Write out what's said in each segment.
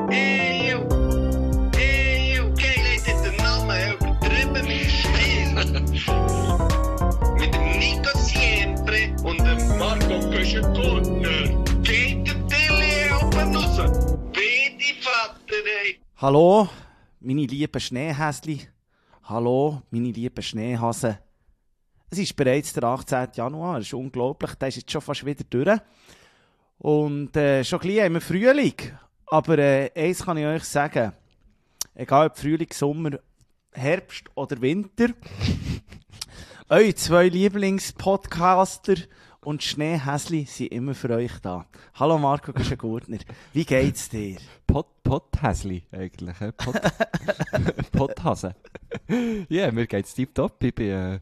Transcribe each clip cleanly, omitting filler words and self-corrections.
Okay, Leute, den Namen übertrieben mit Spiel. Mit dem Nico Siempre und dem Marco Köschen-Gurtner. Geht der Tilly oben raus? Bitte, Vater, ey. Hallo, meine lieben Schneehäsli. Hallo, meine lieben Schneehasen. Es ist bereits der 18. Januar, das ist unglaublich, der ist jetzt schon fast wieder durch. Und schon gleich haben wir Frühling. Aber eins kann ich euch sagen, egal ob Frühling, Sommer, Herbst oder Winter, eure zwei Lieblingspodcaster und Schneehäsli sind immer für euch da. Hallo Marco Köschen-Gurtner, wie geht's dir? Potthäsli eigentlich, Potthase. Ja, mir geht's tipptopp. Ich bin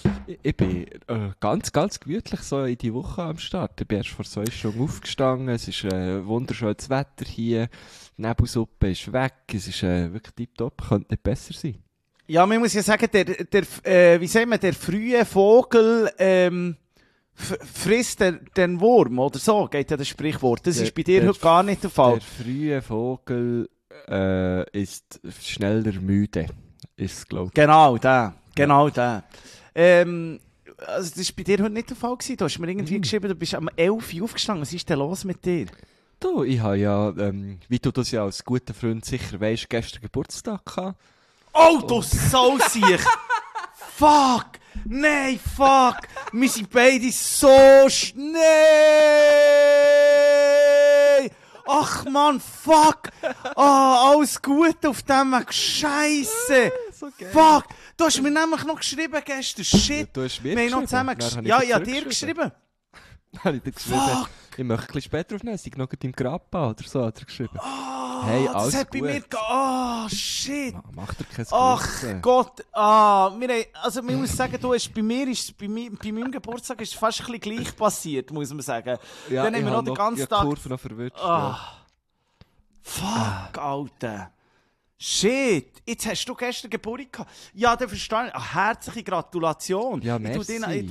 ganz, ganz gemütlich so in die Woche am Start. Ich bin erst vor 2 Stunden aufgestanden, es ist wunderschönes Wetter hier, die Nebelsuppe ist weg, es ist wirklich tipptopp, könnte nicht besser sein. Ja, man muss ja sagen, wie sagen wir, der frühe Vogel frisst den Wurm, oder so, geht ja das Sprichwort. Das ist bei dir heute gar nicht der Fall. Der frühe Vogel ist schneller müde, ist glaube ich. Genau, der. Also das war bei dir heute nicht der Fall gewesen. Du hast mir irgendwie geschrieben, du bist am 11 Uhr aufgestanden. Was ist denn los mit dir? Du, ich habe ja, wie du das ja als guter Freund sicher weißt, gestern Geburtstag gehabt. Oh, du Sausiech! Fuck! Nein, fuck! Wir sind beide so Nein! Ach man, fuck! Alles Gute auf dem Weg. Scheisse! So geil. Fuck! Du hast mir nämlich noch geschrieben gestern. Shit! Ja, du hast mir Wir haben noch geschrieben. zusammen Dann Ja, habe ich ja, dir dir geschrieben. Dann habe ich dir geschrieben, Fuck! ich möchte ein bisschen später aufnehmen, ich noch im Grappa oder so, hat er geschrieben. Hey, Das alles hat bei gut. mir shit! Mach dir kein Ach Gewissen. Gott, also man muss sagen, bei meinem Geburtstag ist es fast ein bisschen gleich passiert, muss man sagen. Ja, Dann haben wir noch den ganzen Tag... die Kurve noch verwirrt. Ja. Fuck, Alter. Shit, jetzt hast du gestern Geburt gehabt. Ja, dann verstehe ich. Herzliche Gratulation. Ja, Ich merci.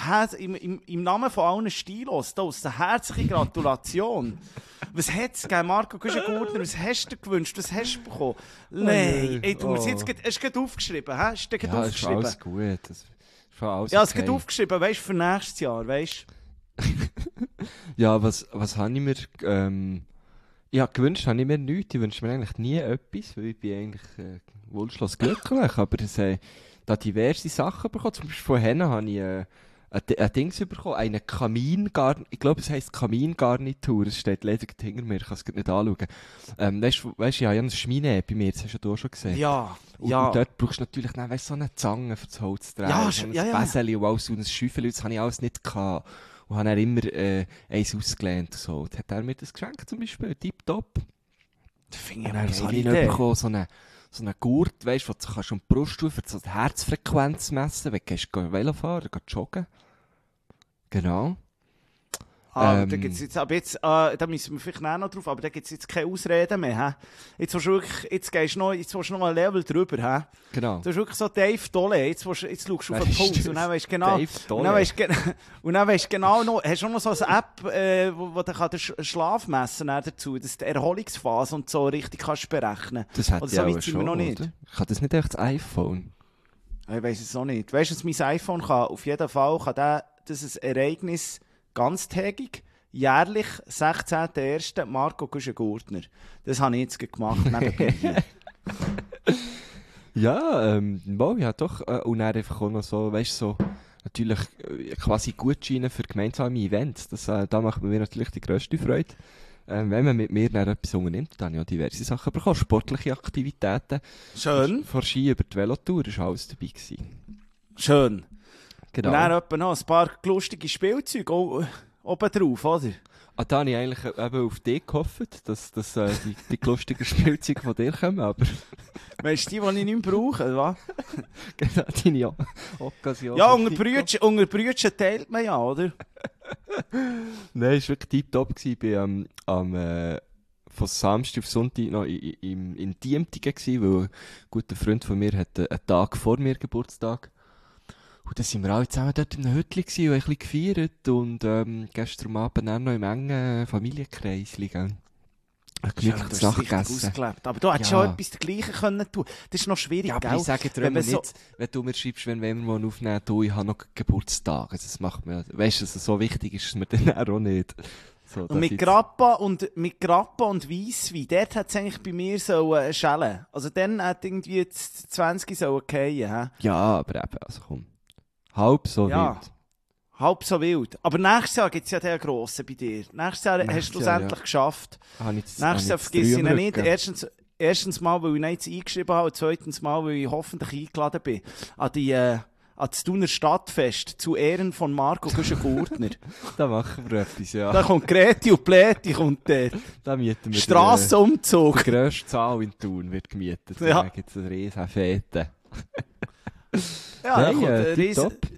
Im Namen von allen Stilos, eine herzliche Gratulation. Was hat's gegeben, Marco Köschen-Gurtner? Was hast du dir gewünscht? Was hast du bekommen? Nein, ey, du musst jetzt... Hast du gerade aufgeschrieben, hä? Hast du gerade Ja, ist aufgeschrieben? alles gut. Das ist schon alles Ja, es okay. geht aufgeschrieben, weißt du, für nächstes Jahr, weißt du? Ja, was habe ich mir... ja, gewünscht habe ich mir nichts. Ich wünsche mir eigentlich nie etwas, weil ich bin eigentlich wunschlos glücklich. Aber es da diverse Sachen bekommen. Zum Beispiel von Henna habe ich ein Dings bekommen, eine Kamingarnitur. Ich glaube, es heisst Kamingarnitur. Es steht leider hinter mir, ich kann es nicht anschauen. Weißt du, ich habe ja eine Schmine bei mir, das hast du auch schon gesehen. Ja, Und dort brauchst du natürlich dann, weißt, so eine Zange für das Holz zu drehen. Ja, so ein ja. Bäseli und alles, und ein Schäufeli, das habe ich alles nicht gehabt. Und habe dann immer eins ausgelehnt. So. Und hat er mir das geschenkt zum Beispiel, tipptopp. finde Und dann habe ich noch bekommen, so einen Gurt, weißt du, wo du kannst um die Brust tun, für die Herzfrequenz messen, wenn du gehst Velo fahren, joggen. Genau. Da gibt's jetzt, aber jetzt, da müssen wir vielleicht auch noch drauf, aber da gibt es jetzt keine Ausreden mehr. He? Jetzt willst du noch ein Level drüber. He? Genau. Du hast wirklich so Dave Dolle, jetzt schaust du auf den Puls und dann weißt du genau, Dave Dolle. und dann weisst genau noch, hast du auch noch so eine App, wo du den Schlaf messen dazu, dass du die Erholungsphase und so richtig kannst berechnen. Das hat Oder ja so auch weit sind wir schon, noch nicht. oder? Kann das nicht echt das iPhone? Ich weiss es auch nicht. Weißt du, was mein iPhone kann? Auf jeden Fall kann das ein Ereignis ganztägig, jährlich, 16.01. Marco Köschen-Gurtner. Das habe ich jetzt gemacht, nebenbei hier. Ja, ja doch. Und dann einfach auch noch so, weißt du, so, natürlich quasi Gutscheine für gemeinsame Events. Da macht mir natürlich die grösste Freude. Wenn man mit mir dann etwas unternimmt, dann habe ich auch diverse Sachen bekommen. Sportliche Aktivitäten. Schön. Von Ski über die Velotour war alles dabei gewesen. Schön. Genau. Und dann etwa noch ein paar lustige Spielzeuge oben drauf, oder? Da habe ich eigentlich eben auf dich gehofft, dass die lustigen Spielzeuge von dir kommen, aber... Weißt du, die ich nicht mehr brauche, was? Genau, deine Occasion. Ja, unter Brüdchen teilt man ja, oder? Nein, es war wirklich tiptop. Ich war von Samstag auf Sonntag noch in Diemtigen, weil ein guter Freund von mir hat einen Tag vor mir Geburtstag. Und dann sind wir alle zusammen dort in einem Hütchen und haben ein bisschen gefeiert. Und gestern Abend auch noch im engen Familienkreis. Gemütlich du zu hast richtig Nacht gegessen. ausgelebt. Aber du hättest Ja. schon etwas dergleichen können tun. Das ist noch schwierig, Ja, aber gell? ich sage dir Wenn immer man so- nicht, wenn du mir schreibst, wenn wir mal aufnehmen, du, ich habe noch Geburtstag. Also das macht mir, weißt du, dass es so wichtig ist, dass mir dann auch nicht. So, Und mit Grappa und Weisswein, dort hat es eigentlich bei mir so schellen. Also dann hat irgendwie das 20 so fallen. Ja, aber eben, also komm. Halb so Ja. wild. Halb so wild. Aber nächstes Jahr gibt es ja den grossen bei dir. Nächstes Jahr hast du es Jahr, endlich geschafft. Habe ich jetzt- Nächstes habe Jahr ich jetzt vergiss ich ihn drüber nicht. rücken. Erstens mal, weil ich nichts eingeschrieben habe, und zweitens mal, weil ich hoffentlich eingeladen bin an das Thuner Stadtfest zu Ehren von Marco Güschen-Gurtner. Da machen wir etwas, ja. Da kommt Greti und Pläti kommt dort. Da mieten wir Strassenumzug. Die grösste Zahl in Thun wird gemietet. Ja. Da gibt es eine riesen Fete. Ja, da Nein, kommt ein riesen... tipptopp.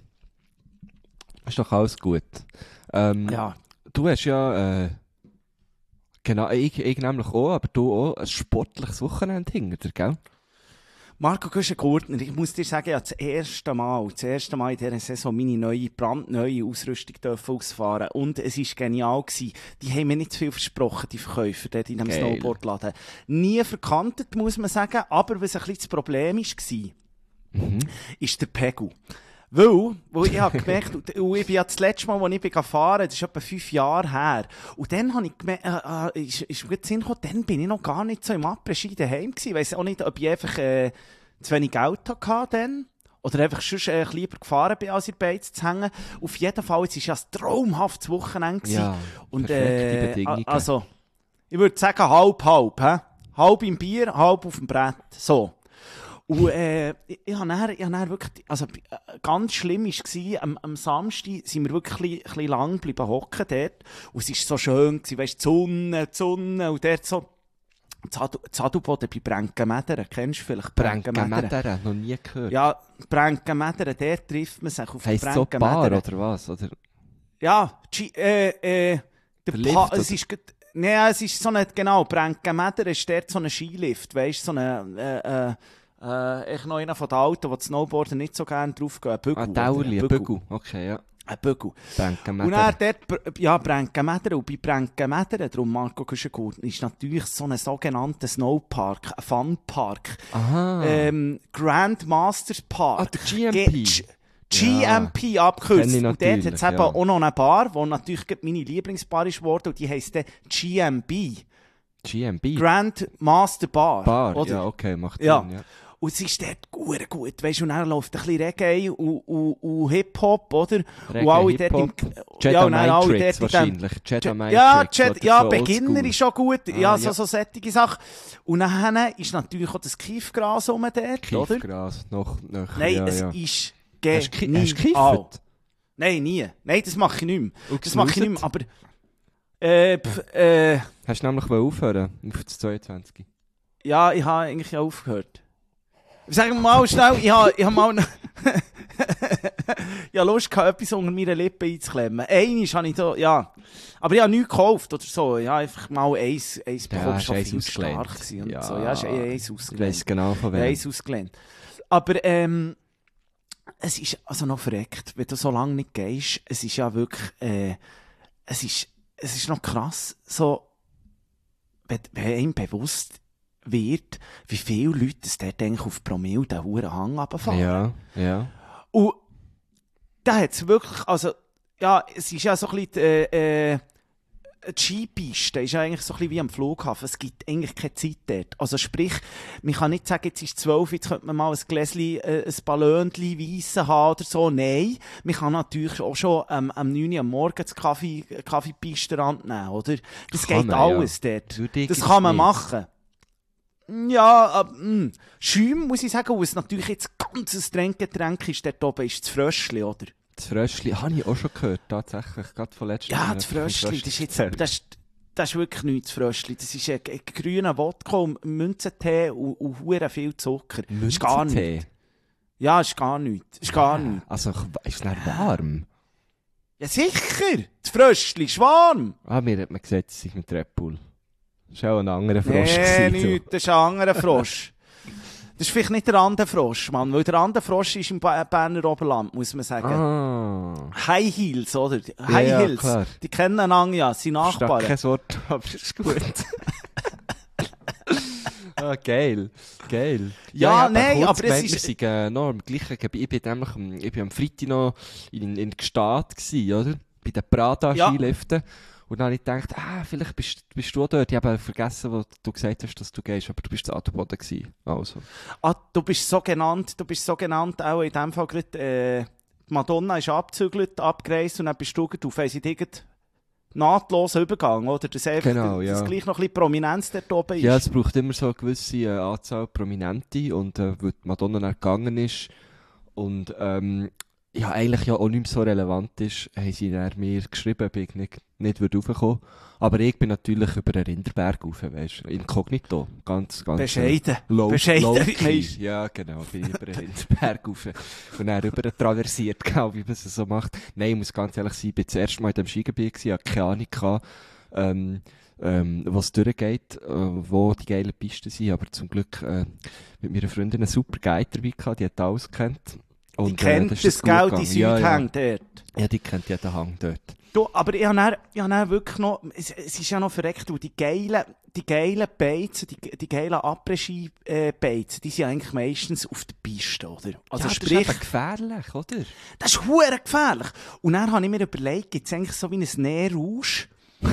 Ist doch alles gut. Ja. Du hast ja, genau, ich nämlich auch, aber du auch ein sportliches Wochenende hinter dir, gell? Marco Güschen-Gurtner, ich muss dir sagen, ich habe das erste Mal in dieser Saison meine brandneue Ausrüstung dürfen ausfahren. Und es war genial gewesen. Die haben mir nicht zu viel versprochen, die Verkäufer dort in einem Geil. Snowboardladen. Nie verkantet, muss man sagen. Aber was ein bisschen das Problem war, ist der Pegel. Weil ich habe gemerkt, und ich bin ja das letzte Mal, als ich gefahren bin, das ist etwa 5 Jahre her. Und dann habe ich gemerkt, ist mir Sinn gekommen, dann bin ich noch gar nicht so im Après-Ski daheim gewesen. Ich weiss auch nicht, ob ich einfach zu wenig Geld hatte dann. Oder einfach schon lieber gefahren bin, als in Beiz zu hängen. Auf jeden Fall, es war ja ein traumhaftes Wochenende gewesen. Ja, Und, perfekte Bedingungen. also, ich würde sagen, halb. He? Halb im Bier, halb auf dem Brett. So. Und ich habe dann wirklich, also ganz schlimm war, am Samstag sind wir wirklich ein bisschen lang geblieben hocken dort. Und es war so schön, weißt du, die Sonne, und dort so Zadelboden bei Brenkenmedern, kennst du vielleicht Brenkenmedern, noch nie gehört. Ja, Brenkenmedern, dort trifft man sich auf Heisst so Bar oder was? Oder? Ja, Lift, es ist nein, es ist so eine, genau, Brenkenmedern ist dort so ein Skilift, weißt du, so eine, echt noch einer von den Alten, die Snowboarden nicht so gerne drauf gehen. Ein Bügel. Ein Tauli, ein Bügel. Okay, ja. Ein Bügel. Brenkenmedern. Und dann dort, ja, Brenkenmedern. Und bei Brenkenmedern, darum Marco Güschen-Gurtner, ist natürlich so ein sogenannter Snowpark, ein Funpark. Aha. Grandmasters Park. Der GMP. GMP abgekürzt. Kenn ich Und dort hat es natürlich, eben ja. auch noch eine Bar, die natürlich meine Lieblingsbar ist geworden, und die heisst dann GMB. GMB. Grand Master Bar. Bar, oder? ja, okay, macht Ja. Sinn, ja. Und es ist dort gut, weisst du, und dann läuft ein bisschen Reggae und Hip-Hop, oder? Reggae, und alle dort Hip-Hop, im... Jedi und dann alle Matrix dort in dem- wahrscheinlich. Jedi Matrix. Ja, oder ja, so Beginner oldschool. ist schon gut. Ah, Ja, ja. so sättige Sachen. Und dann ist natürlich auch das Kiefgras rum dort, oder? Kiefgras, noch, Nein, ja, es ja. ist Hast du genial. gekiffert? Nein, nie. Nein, das mache ich nicht mehr. Und Das mache ich nicht mehr, gesnuset? aber... Hast du nämlich aufhören auf das 22? Ja, ich habe eigentlich aufgehört. Sagen wir mal schnell, ich habe mal... ja, Lust gehabt, etwas unter meine Lippen einzuklemmen. Einmal habe ich so, ja. Aber ich habe nichts gekauft oder so. Ja, einfach mal eins bekommen, hast schon eins viel ausgelehnt. stark gewesen und Ja. so. Ja, ist eins Ich ausgelehnt. weiss genau von wem. Eins ausgelehnt. Aber, es ist also noch verreckt, wenn du so lange nicht gehst. Es ist ja wirklich, es ist noch krass, so, wenn einem bewusst wird, wie viele Leute es dort eigentlich auf Promille den hohen Hang runterfahren. Ja, ja. Und da hat es wirklich, also, ja, es ist ja so ein bisschen, die Skipiste ist ja eigentlich so ein bisschen wie am Flughafen. Es gibt eigentlich keine Zeit dort. Also sprich, man kann nicht sagen, jetzt ist 12, jetzt könnte man mal ein Gläschen, ein Ballönchen weissen haben oder so. Nein, man kann natürlich auch schon am 9 Uhr am Morgen das Kaffeepistenrand nehmen, oder? Das Kann geht man, alles ja. dort. Würde ich Das jetzt kann man nicht. machen. Ja, Schäum, muss ich sagen, was natürlich jetzt ganz ein Trinkgetränk ist, dort oben ist das Fröschli, oder? Das Fröschli habe ich auch schon gehört, tatsächlich. Gerade von letztem Ja, Mal das vom Fröschli, das ist jetzt, erzählt. das ist wirklich nichts, das Fröschli. Das ist ein grüner Wodka und Münzentee und hure viel Zucker. Ist gar Münzentee? nichts. Ja, ist gar nichts. Ist gar nichts. Also, ist es nicht warm? Ja, sicher! Das Fröschli ist warm! Ah, mir hat man gesagt, es sei mit Red Bull. Das war auch ein anderer Frosch. Nee, gewesen, nichts, das ist ein anderer Frosch. Das ist vielleicht nicht der andere Frosch, Mann, weil der andere Frosch ist im Berner Oberland, muss man sagen. Ah. High Heels, oder? High ja, Heels. klar. Die kennen einander ja, sind Verstehe Nachbarn. kein Wort, aber ist gut. Ah, geil. Ja, nein, aber es ist... Wir sind noch am gleichen Gebiet. Ich bin am Freitag noch in Gstaad gsi, oder? Bei den Prada-Skiliften. Und dann habe ich gedacht, vielleicht bist du auch dort. Ich habe vergessen, wo du gesagt hast, dass du gehst, aber du bist zu Adelboden gsi. Also. Du bist so genannt auch in dem Fall gerade, Madonna ist abgereist und dann bist du auf einen nahtlosen Übergang, oder? Dass das gleich noch ein bisschen Prominenz dort oben ist. Ja, es braucht immer so eine gewisse Anzahl Prominente und weil Madonna dann gegangen ist und eigentlich ja auch nicht mehr so relevant ist, haben sie dann mir geschrieben, ob ich nicht raufkommen. Aber ich bin natürlich über den Rinderberg rauf, weisst du, inkognito. Ganz bescheiden. Low Bescheiden. Ja, genau, bin ich über den Rinderberg rauf. Und dann rüber traversiert, genau, wie man es so macht. Nein, ich muss ganz ehrlich sein, ich bin das erste Mal in diesem Skigebiet gewesen, hatte keine Ahnung gehabt, was durchgeht, wo die geilen Pisten sind. Aber zum Glück mit meiner Freundin einen super Guide dabei gehabt, die hat alles gekannt. Und, die kennt das Geld in Südhang dort. Ja, die kennt jeden Hang dort. Du, aber ich habe dann wirklich noch, es ist ja noch verreckt, weil die geilen Beizen, die geilen Après-Ski-Beizen, die sind eigentlich meistens auf der Piste, oder? Also ja, sprich, das ist gefährlich, oder? Das ist verdammt gefährlich. Und dann habe ich mir überlegt, gibt es eigentlich so wie ein Nährrausch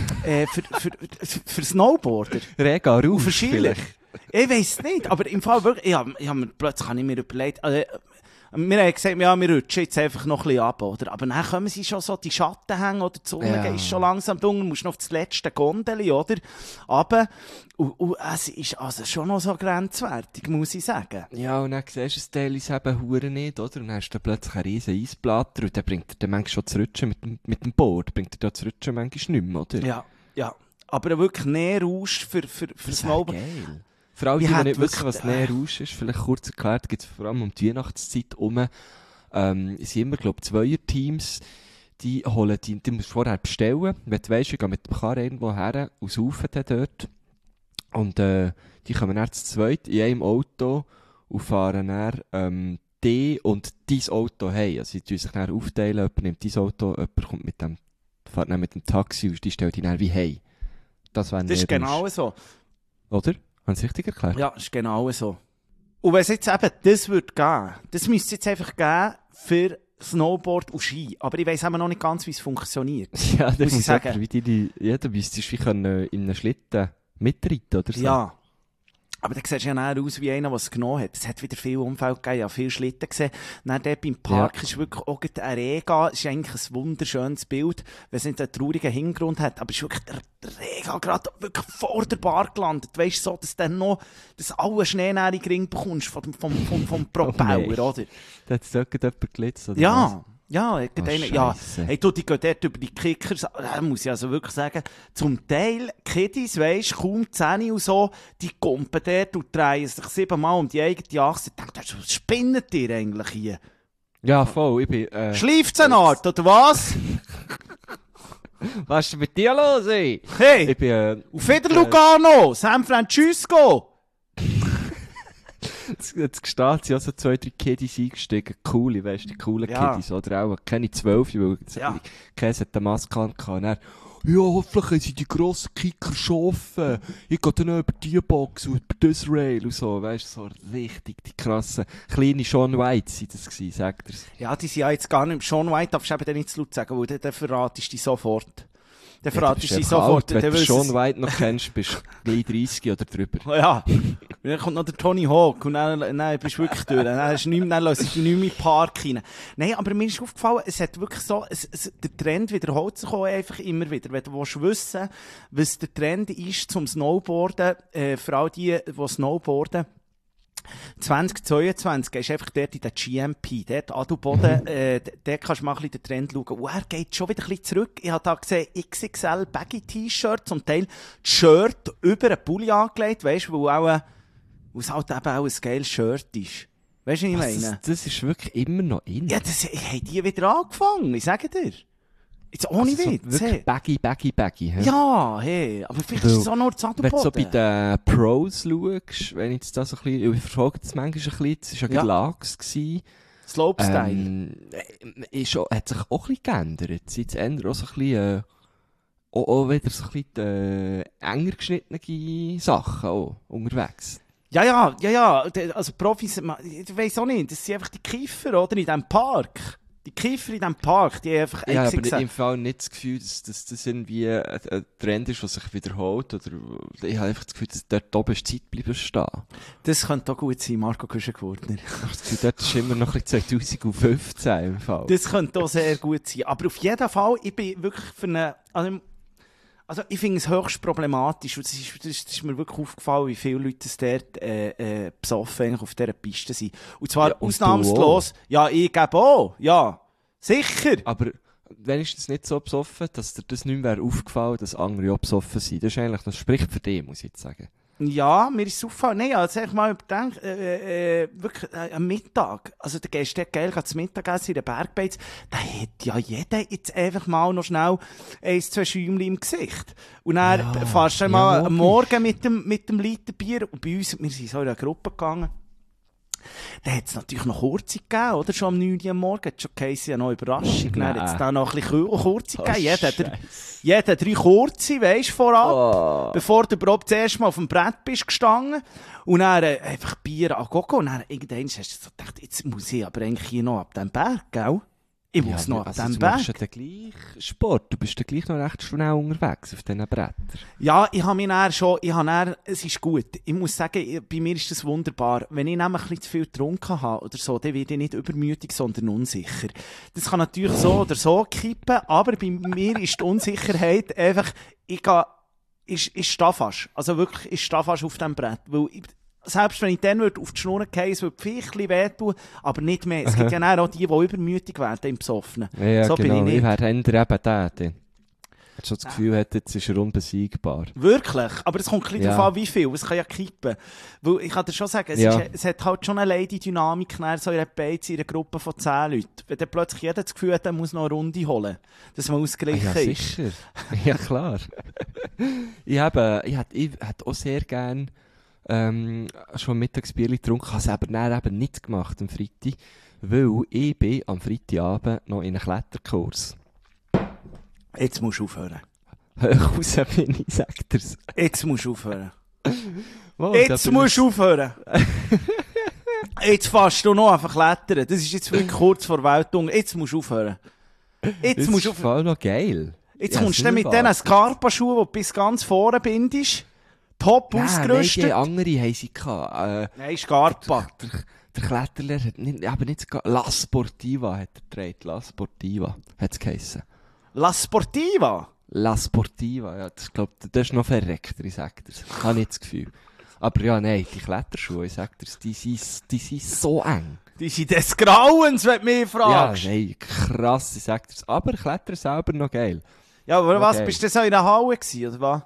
für Snowboarder? Rega Rausch vielleicht. Ich weiss nicht, aber im Fall wirklich, plötzlich habe ich mir überlegt, wir haben gesagt, ja, wir rutschen jetzt einfach noch ein bisschen ab, oder? Aber dann kommen sie schon so die Schatten hängen, oder die Sonne ist schon langsam dunkel, musst noch auf das letzte Gondeli, oder? Aber, und es ist also schon noch so grenzwertig, muss ich sagen. Ja, und dann siehst du es teilweise eben Huren nicht, oder? Und dann hast du plötzlich einen riesen Eisplatter, und dann bringt er dann manchmal schon das Rutschen mit dem Board, bringt er da das Rutschen manchmal nicht mehr, oder? Ja. Aber wirklich Nährrausch für Snowboard. Geil. Für alle, die nicht wissen, was Nährrausch ist, vielleicht kurz erklärt, gibt es vor allem um die Weihnachtszeit herum, sind immer, glaube ich, Zweierteams, die musst du vorher bestellen, wenn du weisst, ich gehe mit dem Karren irgendwo her und saufen dann dort. Und, die kommen dann zu zweit in einem Auto und fahren dann, die und dein Auto heim. Also, die tun sich dann aufteilen, jemand nimmt dein Auto, jemand kommt fährt dann mit dem Taxi und die stellt ihn dann wie heim. Das ist genau so. Oder? Haben Sie richtig erklärt? Ja, ist genau so. Und wenn es jetzt eben das würde geben, das müsste es jetzt einfach geben für Snowboard und Ski. Aber ich weiss eben noch nicht ganz, wie es funktioniert. Ja, das muss ich sagen. Du müsstest wie in einem Schlitten mitreiten oder so. Ja. Aber dann siehst du ja näher aus wie einer, der es genommen hat. Es hat wieder viel Umfeld gegeben, ja, viele Schlitten gesehen. Dann dort beim Park ist wirklich auch ein Rega. Es ist eigentlich ein wunderschönes Bild, wenn es nicht einen traurigen Hintergrund hat. Aber es ist wirklich der Rega gerade wirklich vor der Bar gelandet. Weißt du, so, dass du dann noch alle Schnee näher in den Ring bekommst vom Propeller, oder? Da hat es dort jemand gelitzt, oder ja. was? Ja, hey, du, die gehen dort über die Kickers, muss ich also wirklich sagen, zum Teil, Kiddies, weisst, kaum 10 und so, die kumpen dort und drehen sich 7-mal um die eigene Achse. Ich denke, was spinnet ihr eigentlich hier? Ja, voll, ich bin, Schleift's eine Art, oder was? Was ist mit dir los, ey? Hey, ich bin, auf wieder Lugano, San Francisco! Jetzt gesteht sie also 2-3 Kiddies eingestiegen. Coole, weißt du, die coolen Kiddies, oder auch keine 12, weil keiner hat eine Maske gehabt. Ja, hoffentlich haben sie die grossen Kicker geschaffen. Ich gehe dann noch über die Box und über das Rail und so, weißt du, so richtig die krassen, kleine Shaun White sind das gewesen, sagt er's. Ja, die sind ja jetzt gar nicht, Shaun White darfst du eben nicht zu laut sagen, weil dann verratest du dich sofort. Dann verratest du dich sofort. Wenn du Shaun White noch kennst, bist du gleich 30 oder drüber. Ja. Dann kommt noch der Tony Hawk und dann bist du wirklich durch. Dann lässt du nicht mehr in den Park rein. Nein, aber mir ist aufgefallen, es hat wirklich so, der Trend wiederholt sich auch einfach immer wieder. Wenn du wissen willst, was der Trend ist zum Snowboarden, für all die Snowboarden, 2022 ist einfach dort in der GMP, dort Adelboden, dort kannst du mal ein bisschen den Trend schauen. Und er geht schon wieder ein bisschen zurück. Ich habe da gesehen, XXL Baggy-T-Shirt, zum Teil das Shirt über einen Pulli angelegt, weißt du, weil es halt eben auch ein geiles Shirt ist. Weißt du, was ich meine? Das ist wirklich immer noch in. Ja, das haben die wieder angefangen, ich sage dir. Jetzt ohne Witz. So wirklich baggy. He? Ja, hey, aber vielleicht ist es auch nur das Adelboden. Wenn du so bei den Pros schaust, wenn ich das so ein bisschen, ich verfolge das manchmal ein bisschen, das war ja Lags gewesen. Slopestyle. Hat sich auch ein bisschen geändert. Seit eher auch so ein bisschen, auch wieder so ein bisschen, enger geschnittene Sachen auch unterwegs. Ja, also Profis, ich weiss auch nicht, das sind einfach die Kiffer, oder, in diesem Park. Die Kiffer in diesem Park, die haben einfach Ja, aber gesagt. im Fall nicht das Gefühl, dass das irgendwie ein Trend ist, der sich wiederholt. Oder ich habe einfach das Gefühl, dass dort oben ist Zeit bleiben stehen. Das könnte auch gut sein, Marco Küschengurtner. Ich habe das Gefühl, dort ist immer noch ein bisschen 2015 im Fall. Das könnte auch sehr gut sein. Aber auf jeden Fall, ich bin wirklich für eine... Also ich finde es höchst problematisch. Und das ist mir wirklich aufgefallen, wie viele Leute es dort besoffen eigentlich auf dieser Piste sind. Und zwar Ja, und ausnahmslos. Ja, ich gebe auch. Ja, sicher. Aber wenigstens nicht so besoffen, dass dir das nicht mehr aufgefallen, dass andere auch besoffen sind. Das spricht für dich, muss ich jetzt sagen. Ja, mir ist es aufgefallen. Nein, also ich mal überdenkt, wirklich am Mittag, also da gehst du geil zum Mittagessen in den Bergbeiz, da hat ja jeder jetzt einfach mal noch schnell 1-2 Schäumchen im Gesicht. Und dann fährst du mal am Morgen mit dem Liter Bier, und bei uns, wir sind so in einer Gruppe gegangen, dann hat es natürlich noch Kurze gegeben, oder? Schon am 9 Uhr am Morgen. Hat schon geheißen, ja noch Überraschung. Dann hat es da noch ein bisschen Kurze gegeben. Jeder 3 Kurze, weisst, vorab. Bevor du überhaupt das erste Mal auf dem Brett bist gestanden. Und dann einfach Bier an Gogo. Und dann irgendwann hast du so gedacht, jetzt muss ich aber eigentlich hier noch ab dem Berg, gell? Ich muss noch ab dem Du Berg. machst ja den gleichen Sport. Du bist ja gleich noch recht schnell unterwegs auf diesen Brettern. Ja, ich habe mich dann schon, es ist gut. Ich muss sagen, bei mir ist das wunderbar. Wenn ich nämlich ein bisschen zu viel getrunken habe oder so, dann werde ich nicht übermütig, sondern unsicher. Das kann natürlich so oder so kippen, aber bei mir ist die Unsicherheit einfach, ich stehe fast. Also wirklich, ich stehe fast auf dem Brett. Weil selbst wenn ich dann auf die Schnur gehe, es würde vielleicht ein bisschen wehtun, aber nicht mehr. Es gibt ja auch die übermütig werden im Besoffenen. Ja, so genau. bin ich nicht. Ich wäre eben der. Hat schon das Gefühl, jetzt ist er unbesiegbar. Wirklich? Aber es kommt ein bisschen Ja. darauf an, wie viel. Es kann ja kippen. Weil ich kann dir schon sagen, es hat halt schon eine Lady-Dynamik so in einer Beiz, in einer Gruppe von 10 Leuten. Wenn dann plötzlich jeder das Gefühl hat, er muss noch eine Runde holen, dass man ausgeglichen Ja, ist. sicher. Ja, klar. Ich hätte auch sehr gerne schon Mittagsbierli getrunken, habe es aber dann eben nicht gemacht am Freitag, weil ich bin am Freitagabend noch in einem Kletterkurs. Jetzt musst du aufhören. Hoch raus bin ich, sagt er's. Jetzt musst du aufhören. Wow, Jetzt musst du aufhören. Jetzt fährst du noch einfach klettern. Das ist jetzt wirklich kurz vor Weltung. Jetzt musst du aufhören. Jetzt Das musst ist du aufhören. voll noch geil. Jetzt Ja, kommst du dann mit super. diesen Scarpa-Schuhen, die du bis ganz vorne bindest. Top ausgerüstet. Nein, andere haben sie gehabt. Nein, Scarpa. Der Kletterlehrer hat nicht La Sportiva hat er getragen. La Sportiva hat es geheissen. La Sportiva. La Sportiva, ja, das ist noch verreckter, ich sag dir's. Habe ich das Gefühl. Aber ja, nein, die Kletterschuhe, ich sag dir's, die sind so eng. Die sind des Grauens, wenn du mich fragst. Ja, nein, krass, ich sag dir's. Aber Klettern selber noch geil. Ja, aber Okay. was, bist du so in der Halle gewesen, oder was?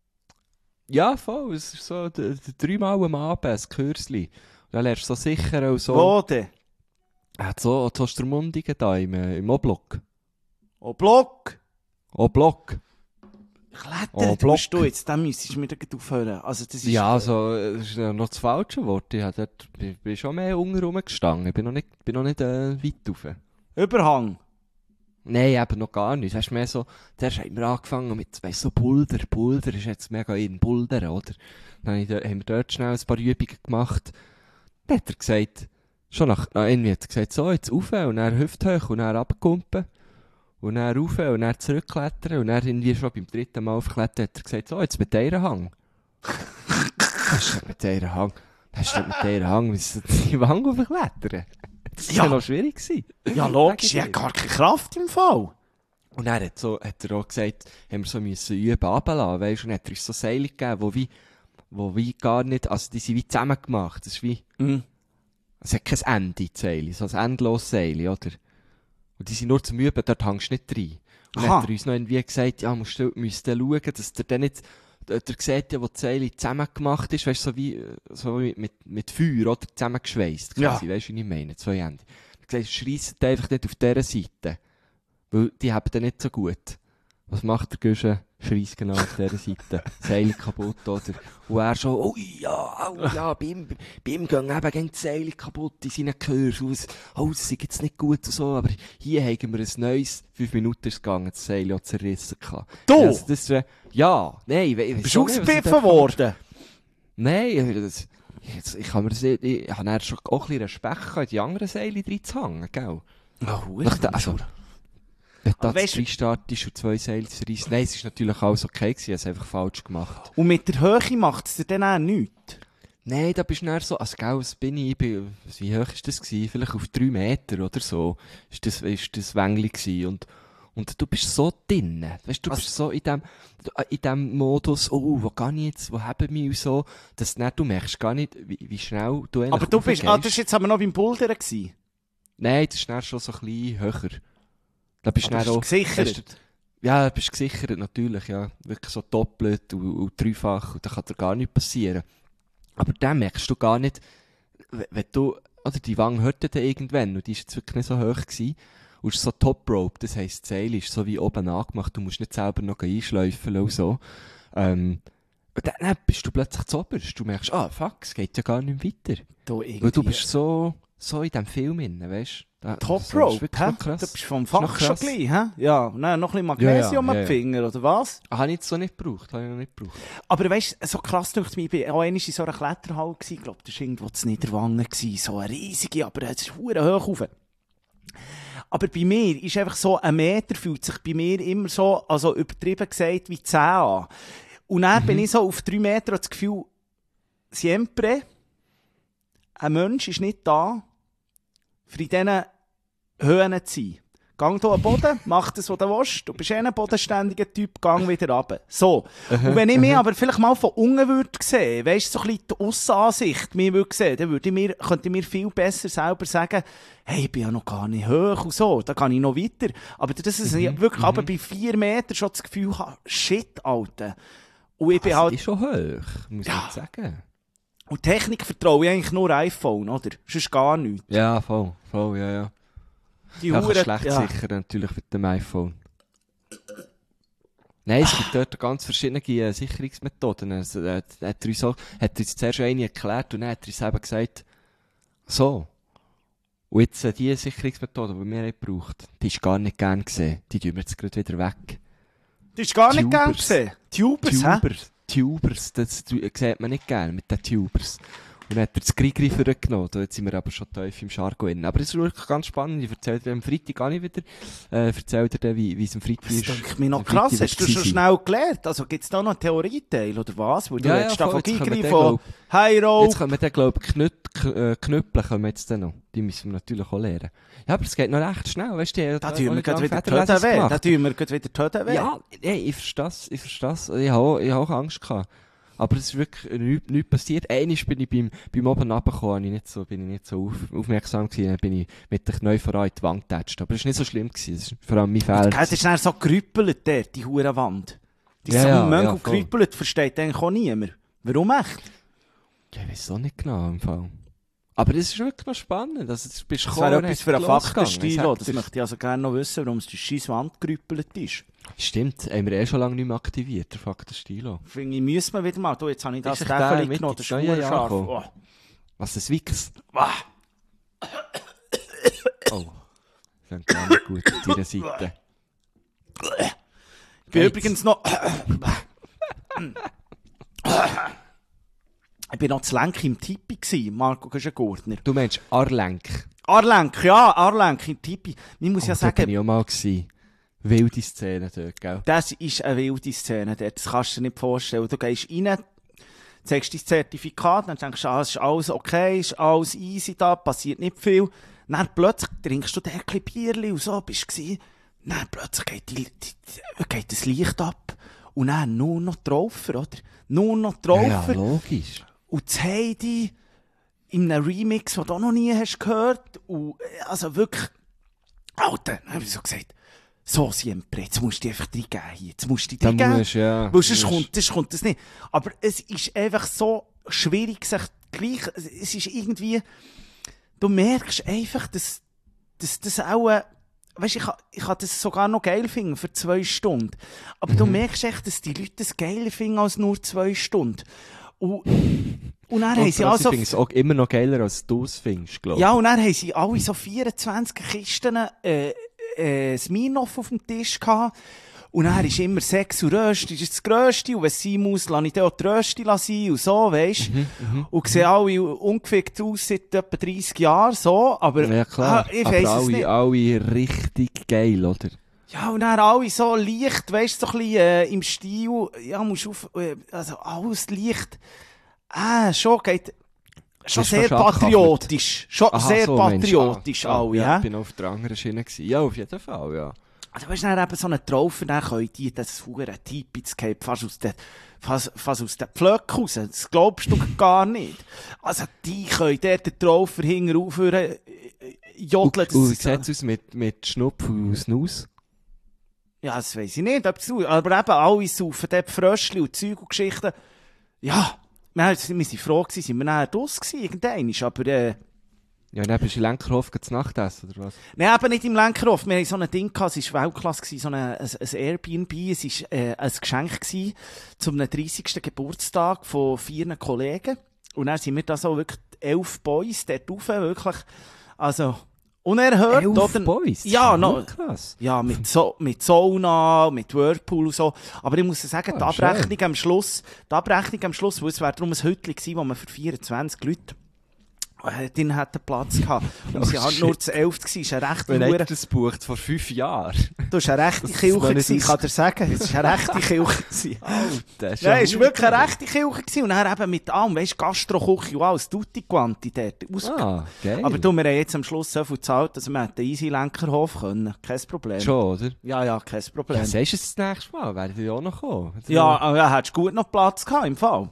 Ja, voll, es ist so 3-mal am Abend, ein Kürzli. Da lernst du so sicher und so. Wo denn? Er hat so Ostermundigen da im O-Block. Oh, Block. O-Block. Klettern, Oh, du musst du jetzt, dann müsstest du mir gleich aufhören. Also, das ist... Ja, also, das ist ja noch das falsche Wort. Ich bin schon mehr unten rumgestanden. Ich bin noch nicht weit rauf. Überhang. Nein, eben noch gar nicht. Hast mehr so, zuerst haben wir angefangen mit, weißt, so Boulder. Boulder ist jetzt mega in Boulder, oder? Dann haben wir dort schnell ein paar Übungen gemacht. Dann hat er gesagt, irgendwie hat er gesagt, so, jetzt rauf und dann hüfthoch und dann runterkumpen. Und dann rauf und dann zurückklettern. Und dann irgendwie schon beim 3. Mal aufklettern, hat er gesagt, so, jetzt mit dieser Hang. Hast du mit dieser Hang? Müssen die Wang aufklettern? Das war Ja. ja noch schwierig gewesen. Ja, logisch, ich habe gar keine Kraft im Fall. Und dann hat er auch gesagt, haben wir so müssen üben, runterlassen, weisst du, und dann hat er uns so Seile gegeben, wo wie gar nicht, also die sind wie zusammen gemacht, das ist wie, es hat kein Ende, die Seile, so ein endloses Seil, oder? Und die sind nur zum Üben, dort hängst du nicht rein. Und dann Aha. hat er uns noch irgendwie gesagt, ja, müsst schauen, dass der dann nicht, der sieht ja, wo die Seile zusammen gemacht ist, weisst du, so wie mit Feuer, oder? Zusammengeschweißt, quasi, weisst du, wie ich meine, 2 Ende. Er hat gesagt, schreisst einfach nicht auf dieser Seite. Weil die haben dann nicht so gut. Was macht der Güsche? Schreisst genau auf dieser Seite. Seile kaputt, oder? Und er so, oh ja, bei ihm gehen eben die Seile kaputt in seinen Gehör. Das ist jetzt nicht gut und so, aber hier haben wir ein neues, 5 Minuten ist es gegangen, das Seil hat zerrissen. Du? Ja, also das, ja, nein, Bist du ausgepfiffen worden? Nein, das, Ich habe dann schon auch ein bisschen Respekt gehabt, in die anderen Seile reinzuhängen, gell? Also, wenn du da 3 startest und 2 Seile zu reissen. Nein, es ist natürlich alles okay gewesen, ich habe es einfach falsch gemacht. Und mit der Höhe macht es dir dann auch nichts? Nein, da bist du dann so, also gell, wie hoch ist das gewesen? Vielleicht auf 3 Meter oder so, ist das Wängli gewesen. Und du bist so drin, weißt du, bist so in dem Modus, oh, wo gehe ich jetzt, wo haben wir und so, dass du merkst gar nicht, wie schnell du eigentlich aber du bist, das ist jetzt aber noch beim Bouldern gewesen? Nein, das ist dann schon so ein bisschen höher. Da bist du auch gesichert? Ja, du bist gesichert, natürlich, ja. Wirklich so doppelt und dreifach, und da kann dir gar nichts passieren. Aber dann merkst du gar nicht, wenn du, oder die Wange hört dann irgendwann, und die ist jetzt wirklich nicht so hoch gewesen, und es ist so Top Rope, das heisst, das Seil ist so wie oben angemacht, du musst nicht selber noch einschleifen und so. Und dann bist du plötzlich zu oberst, du merkst, fuck, es geht ja gar nicht weiter. Weil du bist so in diesem Film drin, weißt du? Top Rope, hä? Du bist vom Fach schon gleich, hä? Ja, nein, noch ein bisschen Magnesium am Finger, oder was? Habe ich jetzt so nicht gebraucht, Aber weißt du, so krass durch mich, ich war auch einmal in so einer Kletterhalle, ich glaube, das war irgendwo in Niederwangen, so eine riesige, aber es ist verdammt hoch rauf. Aber bei mir ist einfach so, 1 Meter fühlt sich bei mir immer so, also übertrieben gesagt, wie 10 an. Und dann bin ich so auf 3 Meter und das Gefühl, siempre, ein Mensch ist nicht da, für in diesen Höhen zu sein. Gang hier am Boden, mach das, was du willst. Du bist ein bodenständiger Typ, gang wieder runter. So. Und wenn ich mich aber vielleicht mal von unten würde sehen, weisst du, so ein bisschen die Aussenansicht mir würde sehen, dann könnte ich mir viel besser selber sagen, hey, ich bin ja noch gar nicht hoch und so, da kann ich noch weiter. Aber das ist wirklich aber bei 4 Metern schon das Gefühl habe, shit, Alter. Und ich bin halt... ist schon hoch, muss ich sagen. Und Technik vertraue ich eigentlich nur iPhone, oder? Sonst gar nichts. Ja, voll, ja. Die Hure, schlecht sicher natürlich mit dem iPhone. Nein, es gibt dort ganz verschiedene Sicherungsmethoden. Also, hat uns zuerst eine erklärt und dann hat er uns eben gesagt, so. Und jetzt die Sicherungsmethode, die wir gebraucht, die ist gar nicht gern gesehen. Die tun wir jetzt gerade wieder weg. Die ist gar nicht gern gesehen? Tubers, das sieht man nicht gern mit den Tubers. Und dann hat er das Grigri vorgenommen. Da jetzt sind wir aber schon tief im Jargon. Aber es ist wirklich ganz spannend. Ich erzähle dir am Freitag gar nicht wieder. Erzähle dir, wie es am Freitag ist. Das denke mir noch krass. Hast du schon schnell gelernt? Also gibt es da noch einen Theorieteil oder was? Wo du redest da von Grigri, von High Rope. Jetzt können wir dann, glaube ich, Knüppeln können wir jetzt dann noch. Die müssen wir natürlich auch lernen. Ja, aber es geht noch recht schnell. Weißt du, da tun wir gerade wieder die Töten weh. Ja, ich verstehe das. Ich habe auch Angst gehabt. Aber es ist wirklich nichts passiert. Einmal bin ich beim oben runtergekommen, bin ich nicht so aufmerksam gewesen. Dann bin ich mit der Knäuel voran in die Wand getatscht. Aber es war nicht so schlimm gewesen. Das ist vor allem mein Fehler. Das ist dann so gerüppelt dort, die Hurenwand. Die ist so Mönch gerüppelt, versteht eigentlich auch niemand. Warum echt? Ja, ich weiß auch nicht genau im Fall. Aber das ist wirklich noch spannend. Also, das wäre etwas für einen Faktenstil. Das möchte ich also gerne noch wissen, warum es die scheiß Wand gerüppelt ist. Stimmt, haben wir schon lange nicht mehr aktiviert, der Faktenstilo. Finde ich, müssen wir wieder mal. Du, jetzt habe ich das Täfeli genommen, das ist verdammt scharf. Oh. Was, ein Wix? Oh, das ist gar nicht gut auf deiner Seite. Ich bin übrigens noch... Ich bin noch zu Lenk im Tippi gewesen, Marco Gurtner. Du meinst Arlenk? Arlenk im Tippi. Ich muss ja sagen... Da bin ich auch mal gewesen. Wilde Szene dort, gell? Das ist eine wilde Szene dort, das kannst du dir nicht vorstellen. Du gehst rein, zeigst dein Zertifikat, dann denkst du, es ist alles okay, ist alles easy da, passiert nicht viel. Dann plötzlich trinkst du ein bisschen Bierli und so, bist du gewesen. Dann plötzlich geht das Licht ab und dann nur noch Traufer, oder? Nur noch Traufer. Ja, logisch. Und das Heidi in einem Remix, den du auch noch nie hast gehört. Und, also wirklich, Alter, dann habe ich so gesagt, so siempre, jetzt musst du dich einfach reingeben hier. Jetzt musst du dich reingeben. Ja. Weil sonst kommt das nicht. Aber es ist einfach so schwierig, sich gleich, es ist irgendwie, du merkst einfach, dass das auch, weißt, ich kann das sogar noch geil finden für 2 Stunden. Aber du merkst echt, dass die Leute das geiler finden als nur 2 Stunden. Und dann haben sie also... Ich finde es auch immer noch geiler, als du es findest, glaube ich. Ja, und dann haben sie alle so 24 Kisten Smirnoff auf dem Tisch gehabt. Und dann ist immer Sex und Rösti, das ist das Grösste. Und wenn es sein muss, lasse ich dann auch die Rösti sein und so, weisst. Und sehen alle ungefickt aus seit etwa 30 Jahren, so. Aber, Ja, klar. ich Aber weiss es nicht. alle richtig geil, oder? Ja, und dann alle so leicht, weisst, so ein bisschen, im Stil, ja, musst auf, also alles leicht. Schon geht, schon Ist sehr fast patriotisch. Schon Aha, sehr so, Mensch. patriotisch, alle, ja. ja. Ich bin auf der anderen Schiene gewesen. Ja, auf jeden Fall, ja. Also, weißt du, dann eben so einen Traufer, dann können die das verdammte Typ geht fast aus den Pflöcken raus. Das glaubst du gar nicht. Also, die können dort den Traufer hinten aufhören, jodeln. Und wie sieht's aus mit Schnupf und Snus? Ja, das weiss ich nicht, aber eben alle saufen dort Fröschli und Zeug und Geschichten. Ja, wir waren froh gewesen, sind wir nachher draus gewesen, irgendwann, aber, Ja, dann bist du in Lenkerhof zu Nacht essen, oder was? nein, eben nicht im Lenkerhof. Wir hatten so ein Ding gehabt, es war Weltklasse gewesen, so ein Airbnb. Es war, ein Geschenk gewesen zum 30. Geburtstag von 4 Kollegen. Und dann sind wir da so wirklich 11 Boys dort rauf, wirklich, also, unerhört, 11 oder? Boys? Ja, no. noch. Krass. Ja, mit Sauna, mit Whirlpool und so. Aber ich muss sagen, die Abrechnung am Schluss, weil es wäre darum ein Hütchen gewesen, wo man für 24 Leute den hat Platz gehabt. Und sie halt nur zu 11 gewesen, ist eine rechte Wenn Hure. er das bucht vor 5 Jahren. Du hast eine rechte Das Kirche kann nicht gewesen, ich kann dir sagen. Es war eine rechte Kirche gewesen. Das Ja, es war wirklich eine rechte Kirche gewesen. Und dann eben mit allem, weisst, Gastro-Küche und alles, tutti quanti dort. Ah, geil. Aber du, wir haben jetzt am Schluss so viel gezahlt, dass wir einen easy Lenkerhof können. Kein Problem. Schon, oder? Ja, kein Problem. Ja, sagst du es das nächste Mal? Werden die auch noch kommen? Ja, hättest du gut noch Platz gehabt, im Fall.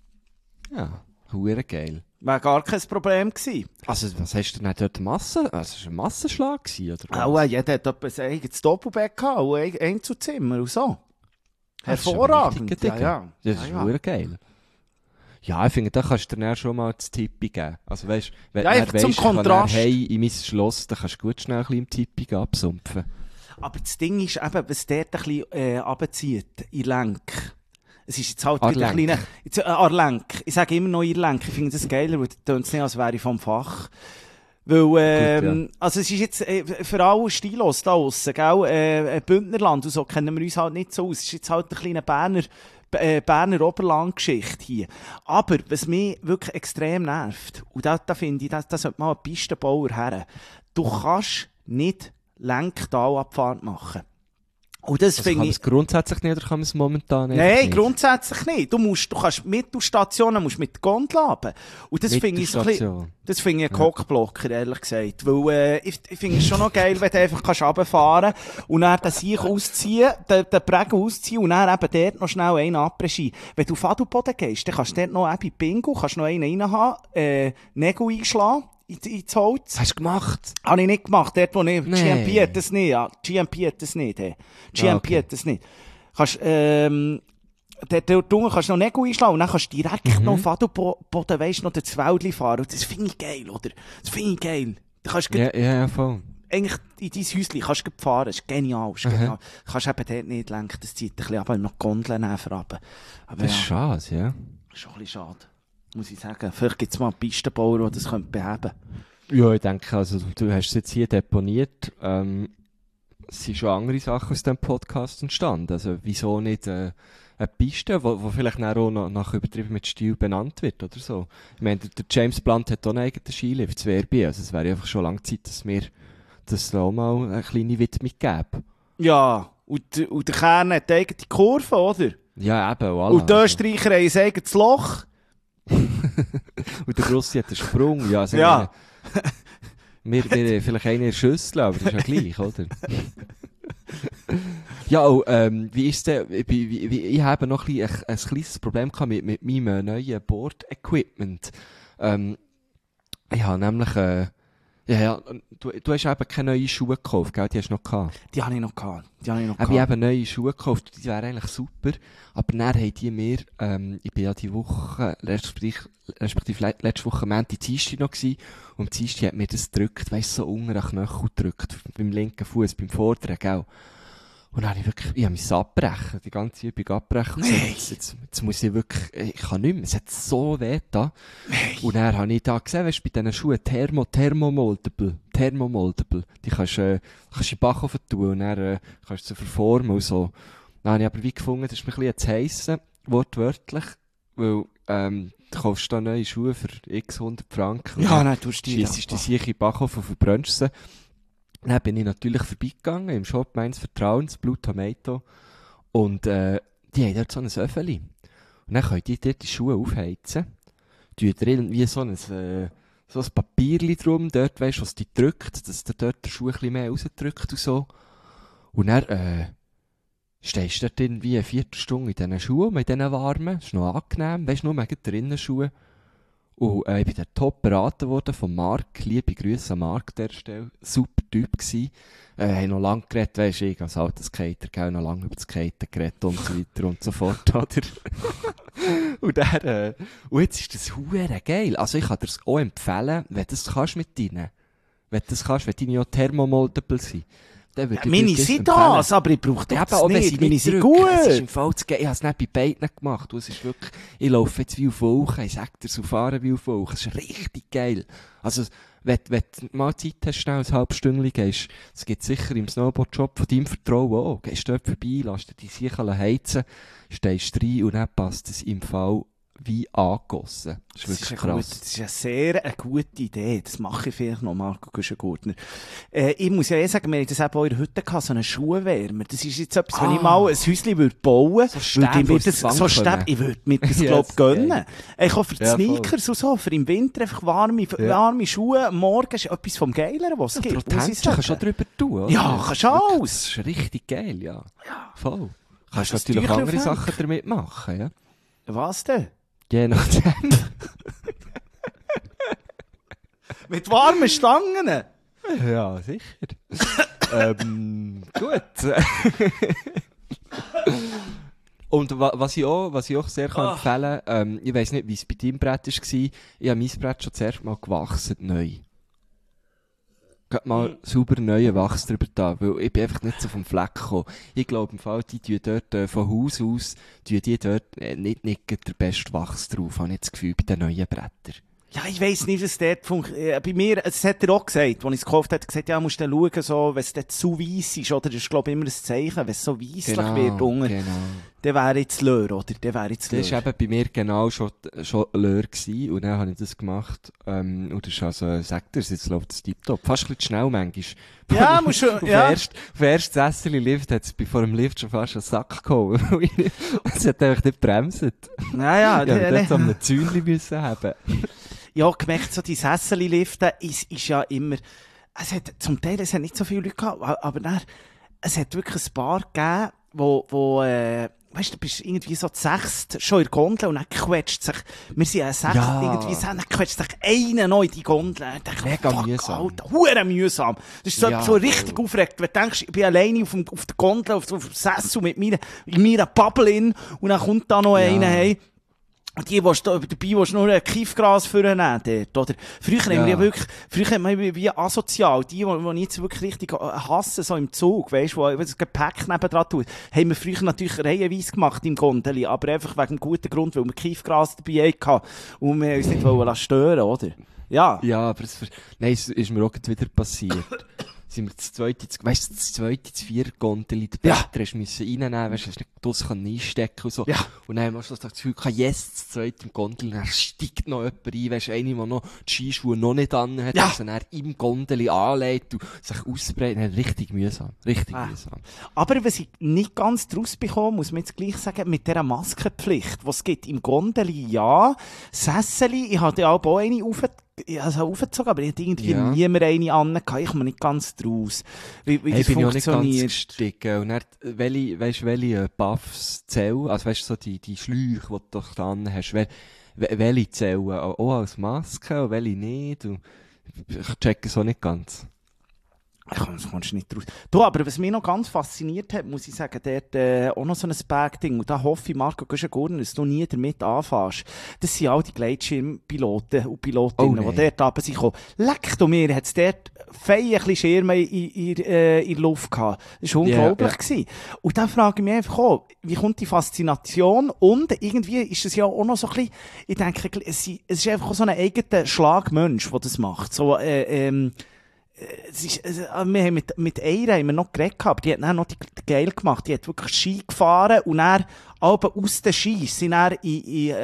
Ja, hure geil. Wäre gar kein Problem gewesen. Also, was hast du denn dort Also, es war ein Massenschlag gewesen, oder was? Auch jeder hat etwa ein eigenes Doppelbett gehabt und ein Einzelzimmer und so. Das ist aber Hervorragend. richtig, Digga. Ja. Das ist hure geil. Ja, ich finde, da kannst du dir dann schon mal das Tippi geben. Also, weißt, wenn Ja, du einfach zum weisst, ich kann Kontrast. dann heim in mein Schloss, dann kannst du gut schnell ein bisschen im Tippi absumpfen. Aber das Ding ist eben, was dort ein bisschen runterzieht, in Lenk. Es ist jetzt halt wieder ein Arlenk. kleiner... Arlenk. Ich sage immer noch Irlenk. Ich finde das geiler, weil das tönt nicht, als wäre ich vom Fach. Weil, Gut, also es ist jetzt für alle Stilos da aussen, gell? Bündnerland und so kennen wir uns halt nicht so aus. Es ist jetzt halt eine kleine Berner Oberlandgeschichte hier. Aber was mich wirklich extrem nervt, und da finde ich, da sollte mal ein Pistenbauer her. Du kannst nicht Lenktalabfahrt machen. Und das Also finde kann man ich... es grundsätzlich nicht, oder kann man es momentan Nein, nicht? grundsätzlich nicht. Du kannst Mittelstationen musst mit Gondel haben. Und das finde ich so ein bisschen, Mittelstation. das finde ich ein Cockblocker, ehrlich gesagt. Weil, ich finde es schon noch geil, wenn du einfach kannst runterfahren und dann den Sieg ausziehen, den Prägen ausziehen und dann eben dort noch schnell einen abregieren. Wenn du auf Adelboden gehst, dann kannst du dort noch eben Bingo, kannst noch einen reinhaben, Nägel einschlagen. Ins Holz. Hast du gemacht? Habe ich nicht gemacht, dort wo ich, Nee. GMP hat das nicht, ja. GMP hat das nicht, hey. GMP okay. hat das nicht. Kannst, dort unten kannst du noch Nägel einschlagen und dann kannst du direkt noch auf Adelboden, weisst, noch durchs Wäldli fahren. Und das finde ich geil, oder? Das finde ich geil. Da kannst du Ja, voll. eigentlich in dein Häuschen kannst du fahren. Das ist genial, das ist genial. Kannst eben dort nicht lenken, das zieht ein bisschen ab, noch Gondeln runter. Aber Das ist schade, ja. schon ein bisschen schade. Muss ich sagen. Vielleicht gibt es mal einen Pistenbauer, der das beheben könnte. Ja, ich denke, also, du hast es jetzt hier deponiert. Es sind schon andere Sachen aus diesem Podcast entstanden. Also, wieso nicht eine Piste, wo vielleicht dann auch noch nach übertrieben mit Stil benannt wird oder so. Ich meine, der James Blunt hat auch einen eigenen Skilift, das WRB. Also, es wäre einfach schon lange Zeit, dass wir das auch mal eine kleine Widmung geben. Ja, und der Kern hat eine eigene Kurve, oder? Ja, eben, voilà. Und die Österreicher haben ein eigenes Loch. Und der Grossi hat einen Sprung. Ja, also Ja. Wir haben vielleicht einen in der Schüssel, aber das ist ja gleich, oder? Ja, und, wie ist der, ich habe noch ein kleines Problem gehabt mit meinem neuen Board-Equipment. Ich habe nämlich, du hast eben keine neuen Schuhe gekauft, gell? Die hast du noch gehabt. Die habe ich noch gehabt. Aber ich habe neue Schuhe gekauft, die wären eigentlich super. Aber dann haben die mir, ich bin ja die Woche, respektive letzte Woche Montag, Dienstag noch gewesen. Und Dienstag hat mir das gedrückt, weißt du, so unter den Knöchel gedrückt. Beim linken Fuß, beim vorderen, gell. Und dann habe ich musste abbrechen, die ganze Übung abbrechen. Nein. Jetzt muss ich wirklich, ich kann nicht mehr, es hat so weh da. Und dann habe ich da gesehen, weißt du, bei diesen Schuhen Thermomoldable, die kannst in den Backofen tun und dann kannst du sie verformen und so. Dann habe ich aber wie gefunden, das ist mir ein bisschen zu heissen, wortwörtlich, weil, du kaufst da neue Schuhe für x 100 Franken. Ja, nein, du schiessest die sicher in den Backofen und verbrennst sie. Dann bin ich natürlich vorbeigegangen, im Shop meines Vertrauens, Blue Tomato. Und, die haben dort so ein Öffeli. Und dann können die dort die Schuhe aufheizen. Die tun irgendwie so ein Papierli drum, dort, weisst du, was die drückt, dass der dort der Schuh ein bisschen mehr rausdrückt und so. Und dann, stehst du dort irgendwie eine Viertelstunde in diesen Schuhen, in diesen warmen. Das ist noch angenehm, weisst du, nur wegen der Innenschuhe. Und ich bin dort top beraten worden von Marc. Liebe Grüße an Marc an dieser Stelle. Super Typ gsi. Haben noch lange geredet, weisst du, ich als alter Skater, gell, noch lange über das Skaten geredet und so weiter und so fort, oder? Und jetzt ist das hure geil. Also ich kann dir das auch empfehlen, wenn du das kannst mit deinen. Wenn deine auch Thermomoldable sind. Meine sind das, aber ich brauche ja, das nicht. Meine sind gut. Es ist im Fall zu gehen. Ich habe es nicht bei beiden gemacht. Es ist wirklich, ich laufe jetzt wie auf Wolken. Ich sage dir, so fahren wie auf Wolken. Es ist richtig geil. Also, wenn du mal Zeit hast, schnell ein halbes Stündchen gehst, es gibt sicher im Snowboard-Shop von deinem Vertrauen auch. Gehst dort vorbei, lässt dir die Sicher heizen, stehst rein und dann passt es im Fall wie angegossen. Das ist wirklich krass. Das ist eine sehr gute Idee. Das mache ich vielleicht noch, Marco Güschen-Gurtner. Ich muss ja sagen, wir haben das eben auch in der Hütte gehabt, so einen Schuhwärmer. Das ist jetzt etwas, wenn ich mal ein Häuschen bauen würde, ich würde mir das, glaub, gönnen. Ich auch für die Sneakers und so, für im Winter einfach warme Schuhe. Am Morgen ist etwas vom Geileren, was es gibt. Kannst du schon drüber tun, oder? Ja, kannst du alles. Das ist richtig geil, ja. Voll. Kannst du natürlich andere Sachen damit machen, ja. Was denn? Je nachdem. Mit warmen Stangen? Ja, sicher. Gut. Und was ich auch sehr empfehlen kann, ich weiss nicht, wie es bei deinem Brett war, ich habe mein Brett schon zuerst mal gewachsen, neu. Geht mal sauber neuen Wachs drüber da, weil ich bin einfach nicht so vom Fleck gekommen. Ich glaube im Fall, die tun dort von Haus aus, die dort nicht der beste Wachs drauf, habe ich das Gefühl, bei den neuen Brettern. Ja, ich weiss nicht, was dort funktioniert. Bei mir, das hat er auch gesagt, als ich es gekauft habe, gesagt, ja, musst du schauen, so, wenn es dort zu weiss ist, oder? Das ist, glaube ich, immer ein Zeichen, wenn es so weisslich wird, unten. Genau. Dann wäre jetzt Löhr, oder? Das war eben bei mir genau schon Löhr gewesen, und dann habe ich das gemacht, und das ist also, sagt er, jetzt läuft es tiptop. Fast ein bisschen schnell manchmal. Ja, muss schon, ja. Auf erst das Lift hat es vor dem Lift schon fast einen Sack geholt. Es hat einfach nicht bremst. Ja, dort so einen Zäunchen müssen haben. Ja, gemerkt, so die Sesseli-Lifte ist ja immer, zum Teil, es hat nicht so viele Leute gehabt, aber dann, es hat wirklich ein paar gegeben, weißt du, bist irgendwie so zu sechst schon in der Gondel und dann quetscht sich, wir sind ja sechst irgendwie so, dann quetscht sich einer noch in die Gondel. Mega mühsam. Alter, hure mühsam. Das ist so richtig aufregend, wenn du denkst, ich bin alleine auf der Gondel, auf dem Sessel mit in meiner Bubble und dann kommt da noch einer heim. Und die, dabei willst du nur ein Kiefgras vornehmen dort, oder? Früher haben wir ja wirklich, haben wir wie asozial, die ich jetzt wirklich richtig hasse, so im Zug, weisst du, wo das Gepäck nebendran tut, haben wir früher natürlich reihenweise gemacht im Gondeli, aber einfach wegen einem guten Grund, weil wir Kiefgras dabei hatten und wir uns nicht stören, oder? Ja. Ja, aber es ist mir auch wieder passiert. Sind wir das zweite, das vierte Gondel in der Bretter müssen reinnehmen, weisst du, hast nicht draussen einstecken und so. Ja. Und dann haben wir so das Gefühl gehabt, das zweite im Gondel, dann steigt noch jemand ein, weisst du, einer, der noch die Skischuhe noch nicht an hat, also dann im Gondel anlegt und sich ausbreitet. Richtig mühsam. Mühsam. Aber was ich nicht ganz draus bekomme, muss man jetzt gleich sagen, mit dieser Maskenpflicht, die es gibt im Gondeli, ja, Sesseli, ich hatte ja auch eine aufgezogen, aber ich hatte irgendwie niemand eine an. Ich komme nicht ganz draus. Wie das bin funktioniert. Ich auch nicht ganz gestiegen. Und dann, welche Buffs zählen, also weißt du, so die Schläuche, die du dran hast, welche zählen auch als Maske und welche nicht. Und ich checke es auch nicht ganz. Das kommst du nicht raus. Du, aber was mich noch ganz fasziniert hat, muss ich sagen, dort auch noch so ein Bag-Ding. Und da hoffe ich, Marco Güschen-Gurner, dass du nie damit anfängst. Das sind all die Gleitschirmpiloten und Pilotinnen, die dort runter sind gekommen. Leck du mir, hat es dort fein ein bisschen Schirme in der Luft gehabt. Das war unglaublich. Yeah. Und dann frage ich mich einfach auch, wie kommt die Faszination? Und irgendwie ist es ja auch noch so ein bisschen, ich denke, es ist einfach auch so ein eigener Schlagmensch, der das macht. So, wir haben mit einer haben wir noch geredet, aber die hat dann noch die geil gemacht. Die hat wirklich Ski gefahren und dann aber aus den Skis sind dann in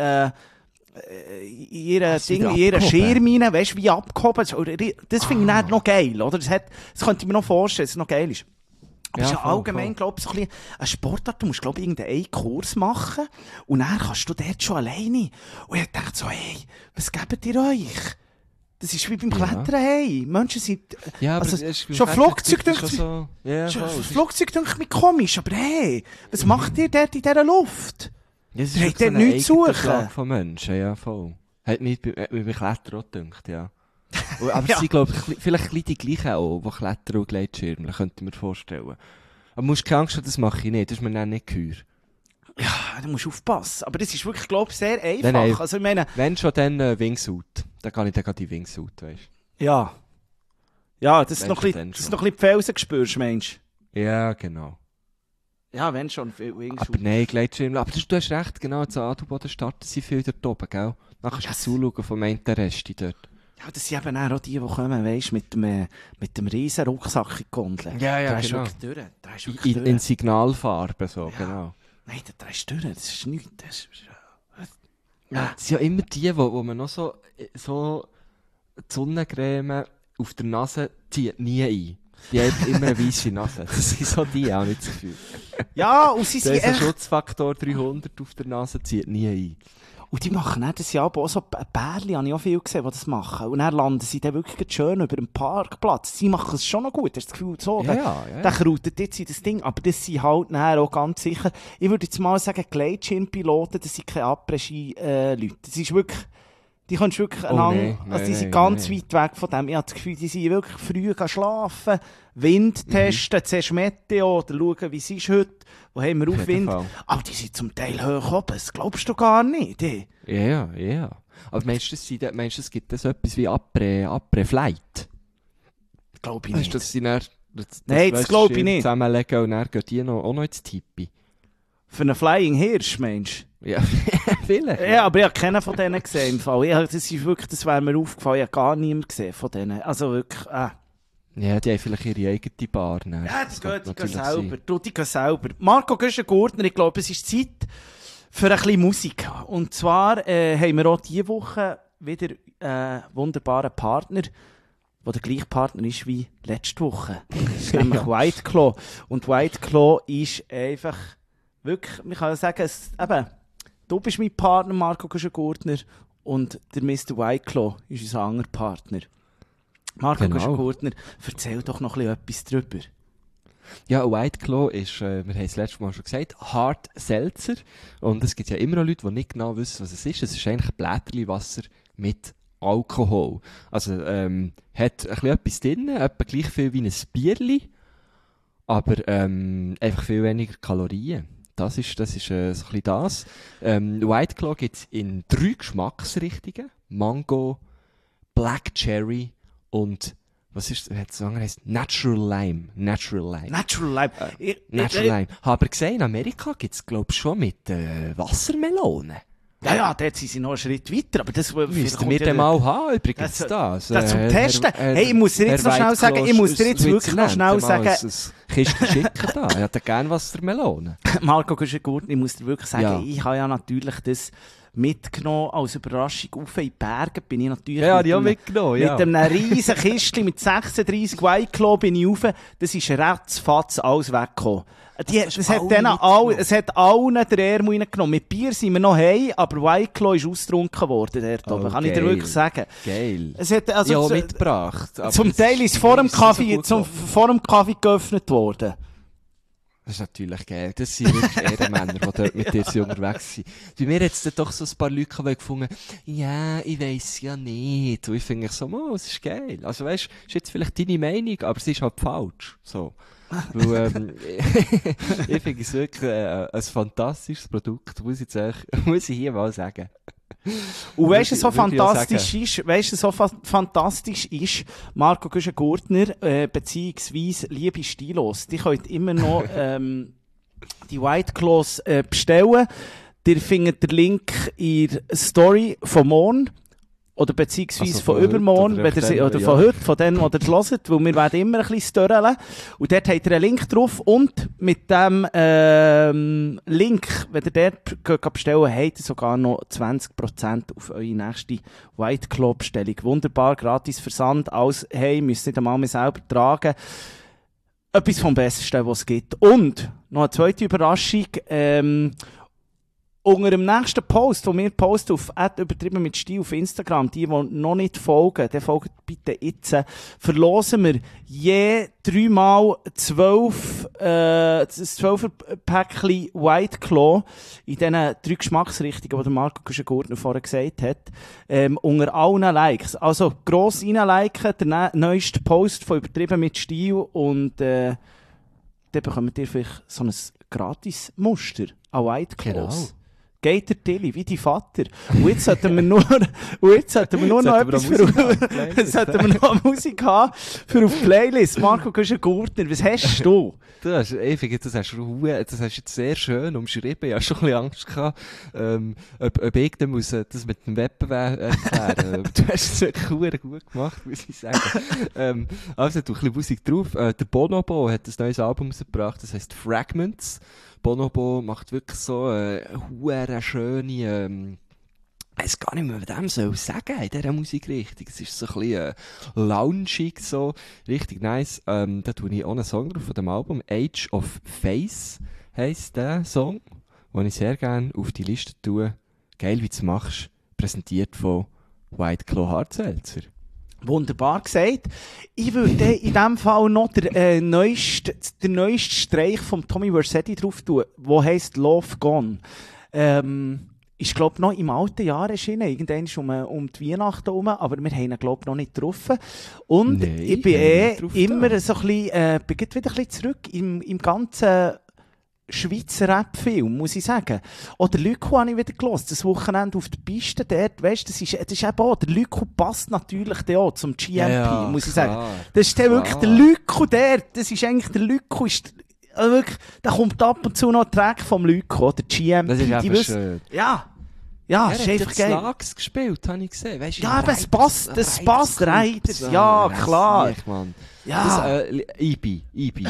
ihre Schirm rein, weißt du, wie abgehoben. Das finde ich dann noch geil, oder? Das könnte ich mir noch vorstellen, dass es noch geil ist. Aber es ist ja allgemein, glaube ich, so ein Sportart. Du musst, glaube ich, irgendeinen Kurs machen und dann kannst du dort schon alleine. Und ich dachte so, hey, was gebt ihr euch? Das ist wie beim Klettern, hey. Menschen sind, ja, aber also, schon Flugzeug denkt so, ja, Flugzeug denkt mich komisch, aber hey, was macht ihr dort in dieser Luft? Ja, es ist dort so nichts zu suchen. Von Menschen, ja, voll. Hat mich bei Klettern auch gedacht, ja. Aber sie, glaube ich, vielleicht die gleichen auch, die Klettern und Gleitschirmen, könnte ich mir vorstellen. Aber du musst keine Angst haben, das mache ich nicht, das ist mir dann nicht geheuer. Ja, du musst aufpassen. Aber das ist wirklich, glaube ich, sehr einfach. Nein. Also, ich meine, wenn schon, dann Wingsuit. Dann kann ich dann gerade die Wingsuit, weißt du. Ja. Ja, das ist noch ein bisschen die Felsen gespürst, Mensch. Ja, genau. Ja, wenn schon, Wingsuit. Aber nein, Gleitschirm. Aber du hast recht, genau, zu Adelboden starten sie viel dort oben, gell? Dann kannst du zuschauen vom einen Rest dort. Ja, das sind eben auch die kommen, weisst, mit dem riesen Rucksack in die Gondel. Ja, genau. Da ist wirklich durch. In Signalfarbe, so, ja. Genau. Nein, da drehst du durch, das ist nichts. Das sind ja immer die, wo man noch so die Sonnencreme auf der Nase zieht nie ein. Die haben immer eine weisse Nase. Das sind so die, auch nicht das Gefühl. Ja, und sie sind echt... Der Schutzfaktor 300 auf der Nase zieht nie ein. Und die machen dann das Jahr auch so Bärli, habe ich auch viel gesehen, die das machen. Und dann landen sie dann wirklich schön über dem Parkplatz. Sie machen es schon noch gut, hast du das Gefühl, so. Der krautet jetzt in das Ding. Aber das sind halt nachher auch ganz sicher, ich würde jetzt mal sagen, Gleitschirmpiloten, das sind keine Après-Ski-Leute. Das ist wirklich, die kannst du wirklich die sind ganz weit weg von dem. Ich habe das Gefühl, die sind wirklich früh schlafen, Wind testen, zuerst Meteo, oder schauen, wie es ist heute. Wo haben wir Aufwind? Aber die sind zum Teil hoch oben, das glaubst du gar nicht. Ja. Aber meinst du, es gibt das etwas wie Après-Flight? Glaube ich nicht. Dass sie dann, nein, das glaube ich nicht. Zusammenlegen und dann gehen die auch noch ins Tippi. Für einen Flying Hirsch, Mensch? Ja, vielleicht. Ja, aber ich habe keinen von denen gesehen im Fall. Das wäre mir aufgefallen, ich habe gar niemanden gesehen von denen. Also wirklich, Ja, die haben vielleicht ihre eigene Bar. Ja, die gehen selber. Die gehen selber. Marco Güschen-Gurner, ich glaube, es ist Zeit für ein bisschen Musik. Und zwar haben wir auch diese Woche wieder einen wunderbaren Partner, der der gleiche Partner ist wie letzte Woche. Das ist nämlich White Claw. Und White Claw ist einfach wirklich, man kann sagen, du bist mein Partner, Marco Güschen-Gurner, und der Mr. White Claw ist unser anderer Partner. Marco Güschen-Gurner, erzähl doch noch etwas drüber. Ja, White Claw ist, wir haben es letztes Mal schon gesagt, Hard Seltzer. Und es gibt ja immer noch Leute, die nicht genau wissen, was es ist. Es ist eigentlich Blätterliwasser mit Alkohol. Also, hat ein bisschen etwas drin, etwa gleich viel wie ein Bierli, aber einfach viel weniger Kalorien. Das ist so ein bisschen das. White Claw gibt es in 3 Geschmacksrichtungen. Mango, Black Cherry und was ist das andere heißt? Natural Lime. Natural Lime. Aber gesehen, in Amerika gibt es, glaube ich, schon mit Wassermelonen. Ja, dort sind sie noch einen Schritt weiter, aber das müssten wir dann mal haben, übrigens, das zum Testen. Hey, ich muss dir jetzt noch schnell sagen, ein Kisten schicken da. Ich hätte gerne Wassermelonen. Marco Güschen-Gurner, ich muss dir wirklich sagen, ich habe ja natürlich das mitgenommen als Überraschung auf in die Berge, bin ich natürlich mit einem riesen Kistchen mit 36 White Claw bin ich rauf, das ist ratzfatz alles weggekommen. Es hat allen den Ärmel reingenommen. Mit Bier sind wir noch heim, aber White Claw ist ausgetrunken worden dort oben, kann ich dir wirklich sagen. Geil. Es hat, also, mitgebracht. Zum Teil ist vor dem Kaffee geöffnet worden. Das ist natürlich geil. Das sind wirklich Ehrenmänner, die dort mit dir so unterwegs sind. Bei mir hat es doch so ein paar Leute gefunden, ja, ich weiss ja nicht. Und ich finde so, oh, es ist geil. Also weißt, ist jetzt vielleicht deine Meinung, aber sie ist halt falsch. So. Weil, ich finde es wirklich ein fantastisches Produkt, muss ich hier mal sagen. Und weißt du, so fantastisch ist, Marco Güschen-Gurtner, beziehungsweise liebe Stilos, die könnt immer noch die White Claws bestellen. Ihr findet den Link in der Story von morgen. Oder beziehungsweise also von übermorgen, oder von heute, von denen, die ihr hört, weil wir werden immer ein bisschen störren. Und dort habt ihr einen Link drauf und mit dem Link, wenn ihr dort geht bestellen, habt ihr sogar noch 20% auf eure nächste White Claw Bestellung. Wunderbar, gratis Versand, alles, hey, müsst nicht einmal mehr selber tragen. Etwas vom Besten, was es gibt. Und noch eine zweite Überraschung, unter dem nächsten Post, den wir posten auf @übertrieben mit Stil auf Instagram, die noch nicht folgen, dann folgt bitte jetzt, verlosen wir je 3x 12 Päckchen White Claw in diesen 3 Geschmacksrichtungen, die der Marco Güschen-Gurtner vorher gesagt hat, unter allen Likes. Also gross reinliken, der neueste Post von übertrieben mit Stil und dann bekommt ihr vielleicht so ein gratis Muster an White Claws. Genau. Geht der Tilly, wie dein Vater. Und jetzt sollten wir nur noch etwas sollten wir noch Musik haben für auf Playlist. Marco Güschen-Gurtner, was hast du? Das hast du jetzt sehr schön umschrieben. Ich hatte schon ein bisschen Angst gehabt, ob ich dann muss, das mit dem Wettbewerb erklären. Du hast es wirklich gut gemacht, muss ich sagen. Also, du ein bisschen Musik drauf. Der Bonobo hat ein neues Album rausgebracht, das heisst Fragments. Bonobo macht wirklich so eine schöne, ich weiß gar nicht mehr, was dem soll sagen in dieser Musikrichtung. Es ist so ein bisschen loungig, so richtig nice. Da tue ich auch einen Song drauf von dem Album. Age of Face heisst der Song, den ich sehr gerne auf die Liste tue. Geil, wie du es machst. Präsentiert von White Claw Hartselzer. Wunderbar gesagt. Ich würde in diesem Fall noch den neuesten Streich von Tommy Vercetti drauf tun, der heisst Love Gone. Ist, glaube ich, noch im alten Jahr erschienen, irgendwann um die Weihnachten herum, aber wir haben ihn, glaube ich, noch nicht getroffen. Und Nein, ich bin immer so ein bisschen, bin wieder ein bisschen zurück im ganzen Schweizer Rap-Film, muss ich sagen. Oder Lyko habe ich wieder gehört, das Wochenende auf der Piste dort, weißt, das ist eben auch, der Lyko passt natürlich auch zum GMP, muss ich sagen. Das ist wirklich der Lyko dort, das ist eigentlich der Lyko, wirklich, da kommt ab und zu noch ein Track vom Lyko, der GMP. Das ist einfach schön. Ja, ist einfach geil. Er hat Slags gespielt, habe ich gesehen. Weißt, ja, aber es passt, Reiters, ja, klar. Ja. Ibi.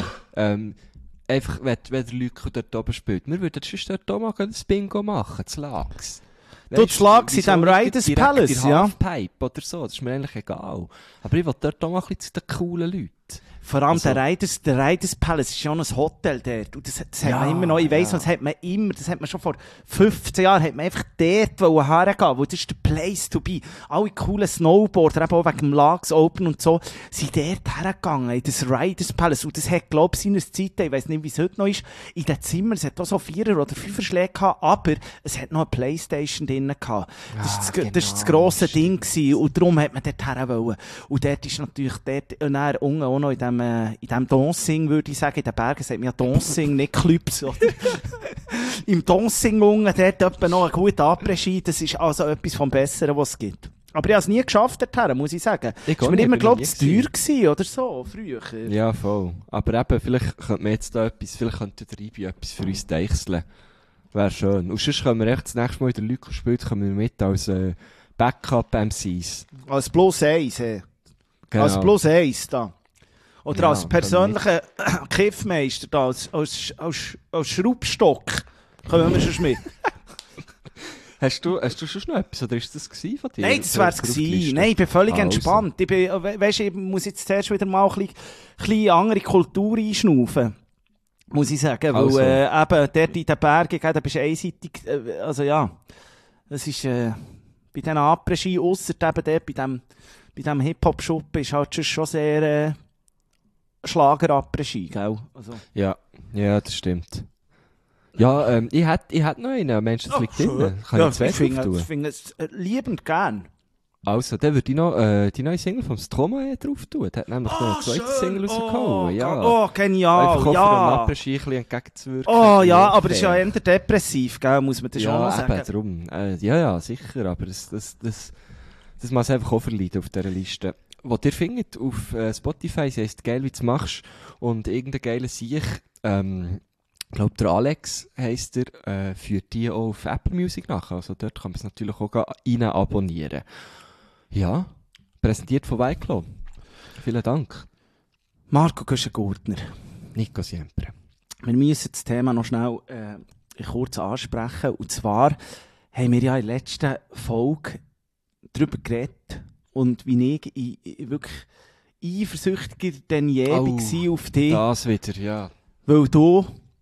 Einfach, wenn der Lyko dort oben spielt. Wir würden sonst dort auch mal ein Bingo machen, das Lags. Du, das Lags in diesem Riders Palace, ja. Halfpipe oder so, das ist mir eigentlich egal. Aber ich will dort auch mal ein bisschen zu den coolen Leuten. Vor allem der Riders Palace ist ja noch ein Hotel dort. Und das hat man immer noch, ich weiss, das hat man schon vor 15 Jahren, hat man einfach dort hergehen, wo das ist der Place to be. Alle coolen Snowboarder, eben auch wegen dem Lags Open und so, sind dort hergegangen, in das Riders Palace. Und das hat, glaube ich, seines Zeiten, ich weiss nicht, wie es heute noch ist, in den Zimmern, es hat auch so 4er oder 5er Schläge gehabt, aber es hat noch eine Playstation drin gehabt. Das war das grosse Ding gewesen, und darum hat man dort her wollen. Und dort ist natürlich, dort, unten auch noch in dem Dancing, würde ich sagen, in den Bergen sagt man ja Dancing, nicht Clubs, oder? Im Dancing unten, dort etwa noch ein guter Après-Ski, das ist also etwas vom Besseren, was es gibt. Aber ich habe es nie geschafft dorthin, muss ich sagen. Es war mir immer, glaube ich, zu teuer gewesen, oder so, früher. Ja, voll. Aber eben, vielleicht könnte man jetzt da etwas, vielleicht könnte der Ibi etwas für uns deichseln. Wäre schön. Und sonst können wir echt das nächste Mal in der Lyko spielt, kommen wir mit als Backup-MCs. Als Plus 1, hey. Genau. Als Plus 1 da. Oder ja, als persönlicher Kiffmeister da, als Schraubstock. Kommen wir schon mit. Hast du schon noch etwas, oder ist das von dir? Nein, das wäre es gewesen. Nein, ich bin völlig entspannt. Ich muss jetzt zuerst wieder mal ein bisschen andere Kultur einschnaufen. Muss ich sagen. Also. Weil eben dort in den Bergen, da bist du einseitig, also ja. Das ist bei diesen Après-Ski, ausser eben dort, bei diesem Hip-Hop-Shop ist halt schon sehr Schlager-Après-Ski, gell? Also. Ja, Ja, das stimmt. Ja, ich hätte noch einen, Mensch, das liegt drin. Kann ich zwei drauf tun? Ich finde es liebend gern. Also, dann würde ich noch die neue Single vom Stromae drauf tun. Der hat nämlich noch eine zweite Single rausgehauen. Ja. Oh, genial, Einfach ja. um dem Apres-Ski ein bisschen entgegenzuwirken. Oh ja, aber es ist ja eher depressiv, gell? Muss man das schon noch Ja, sagen. eben, darum. Ja, sicher, aber das muss es einfach auch verleiden auf dieser Liste. Was ihr findet auf Spotify, sie heisst «Geil, wie du machst» und irgendein geiler Sieg, ich glaube, der Alex heisst führt die auch auf Apple Music nach. Also dort kann man es natürlich auch rein abonnieren. Ja, präsentiert von Weiklo. Vielen Dank. Marco Güschen-Gurtner. Nico Siempre. Wir müssen das Thema noch schnell kurz ansprechen. Und zwar haben wir ja in der letzten Folge darüber geredet und wie ich wirklich eifersüchtiger denn je war auf dich. Das wieder, ja. Weil du